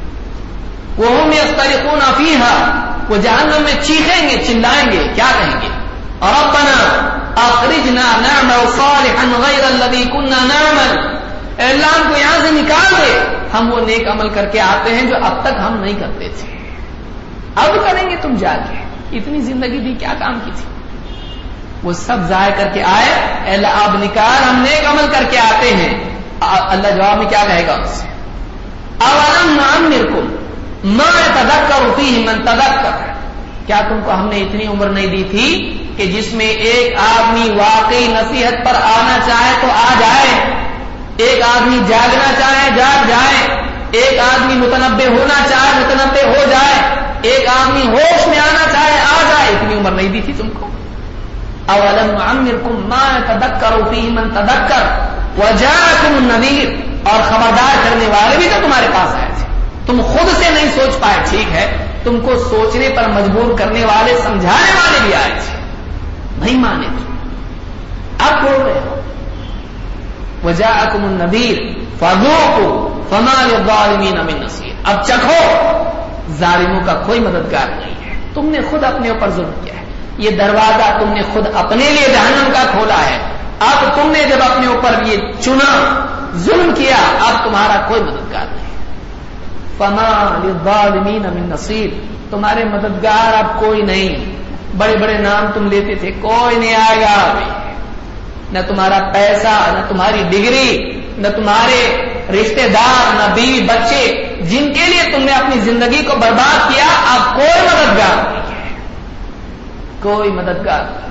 وَهُمْ يَسْتَرِخُونَ فِيهَا، وہ جہنم میں چیخیں گے، چلائیں گے، کیا کہیں گے؟ رَبَّنَا أَخْرِجْنَا نَعْمَلْ صَالِحًا غَيْرَ الَّذِي كُنَّا نَعْمَلْ، اے اللہ ہم کو یہاں سے نکال دے، ہم وہ نیک عمل کر کے آتے ہیں جو اب تک ہم نہیں کرتے تھے، اب کریں گے تم جا کے، اتنی زندگی دی کیا کام کی تھی؟ وہ سب ضائع کر کے آئے، اے اللہ اب نکال، ہم نیک عمل کر کے آتے ہیں۔ اللہ جواب میں کیا کہے گا ان سے؟ اولم نعمرکم ما یتذکر فیہ من تذکر، کیا تم کو ہم نے اتنی عمر نہیں دی تھی کہ جس میں ایک آدمی واقعی نصیحت پر آنا چاہے تو آ جائے، ایک آدمی جاگنا چاہے جاگ جائے، ایک آدمی متنبہ ہونا چاہے متنبہ ہو جائے، ایک آدمی ہوش میں آنا چاہے آ جائے، اتنی عمر نہیں دی تھی تم کو؟ اولم نعمرکم ما یتذکر فیہ من تذکر وجاءکم النذیر، اور خبردار کرنے والے بھی تو تمہارے پاس آئے تھے، تم خود سے نہیں سوچ پائے، ٹھیک ہے، تم کو سوچنے پر مجبور کرنے والے سمجھانے والے بھی آئے تھے، نہیں مانے تھے، اب بول رہے ہو وجاءکم النذیر فذوقوا فما للظالمین من نصیر، اب چکھو، ظالموں کا کوئی مددگار نہیں ہے، تم نے خود اپنے اوپر ظلم کیا ہے، یہ دروازہ تم نے خود اپنے لیے جہنم کا کھولا ہے، اب تم نے جب اپنے اوپر یہ چنا، ظلم کیا، اب تمہارا کوئی مددگار نہیں، فما للظالمین من نصیر، تمہارے مددگار اب کوئی نہیں، بڑے بڑے نام تم لیتے تھے، کوئی نہیں آئے گا ابھی، نہ تمہارا پیسہ، نہ تمہاری ڈگری، نہ تمہارے رشتہ دار، نہ بیوی بچے، جن کے لیے تم نے اپنی زندگی کو برباد کیا، اب کوئی مددگار نہیں ہے، کوئی مددگار نہیں۔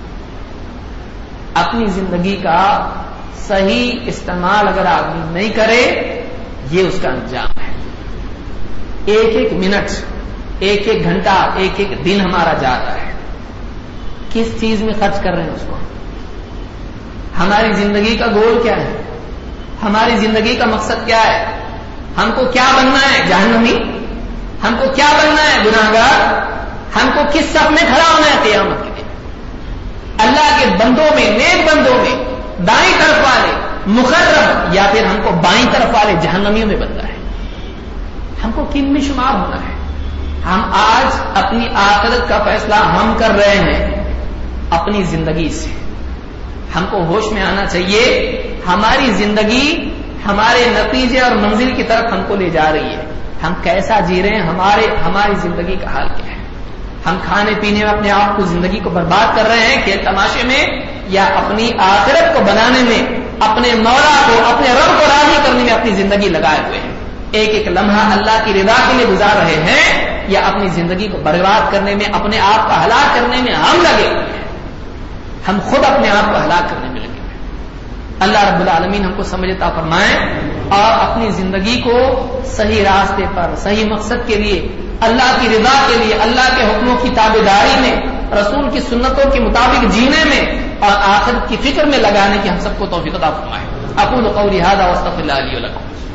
اپنی زندگی کا صحیح استعمال اگر آدمی نہیں کرے، یہ اس کا انجام ہے۔ ایک ایک منٹ، ایک ایک گھنٹہ، ایک ایک دن ہمارا جاتا ہے، کس چیز میں خرچ کر رہے ہیں اس کو؟ ہماری زندگی کا گول کیا ہے؟ ہماری زندگی کا مقصد کیا ہے؟ ہم کو کیا بننا ہے؟ جہنمی؟ ہم کو کیا بننا ہے؟ گناہگار؟ ہم کو کس صف میں کھڑا ہونا ہے قیامت کے دن؟ اللہ کے بندوں میں، نیک بندوں میں، دائیں طرف والے مقرب، یا پھر ہم کو بائیں طرف والے جہنمیوں میں بننا ہے؟ ہم کو کن میں شمار ہونا ہے؟ ہم آج اپنی آخرت کا فیصلہ ہم کر رہے ہیں اپنی زندگی سے۔ ہم کو ہوش میں آنا چاہیے، ہماری زندگی ہمارے نتیجے اور منزل کی طرف ہم کو لے جا رہی ہے، ہم کیسا جی رہے ہیں، ہماری زندگی کا حال کیا ہے؟ ہم کھانے پینے میں اپنے آپ کو، زندگی کو برباد کر رہے ہیں کھیل تماشے میں، یا اپنی آخرت کو بنانے میں، اپنے مولا کو، اپنے رب کو راضی کرنے میں اپنی زندگی لگائے ہوئے ہیں؟ ایک ایک لمحہ اللہ کی رضا کے لیے گزار رہے ہیں، یا اپنی زندگی کو برباد کرنے میں، اپنے آپ کو ہلاک کرنے میں ہم لگے ہوئے ہیں؟ ہم خود اپنے آپ کو ہلاک کرنے میں لگے ہوئے ہیں۔ اللہ رب العالمین ہم کو سمجھ عطا فرمائے اور اپنی زندگی کو صحیح راستے پر، صحیح مقصد کے لیے، اللہ کی رضا کے لیے، اللہ کے حکموں کی تابعداری میں، رسول کی سنتوں کے مطابق جینے میں اور آخرت کی فکر میں لگانے کی ہم سب کو توفیق عطا فرمائے۔ اقول قولی ھذا واستغفر اللہ لی ولکم۔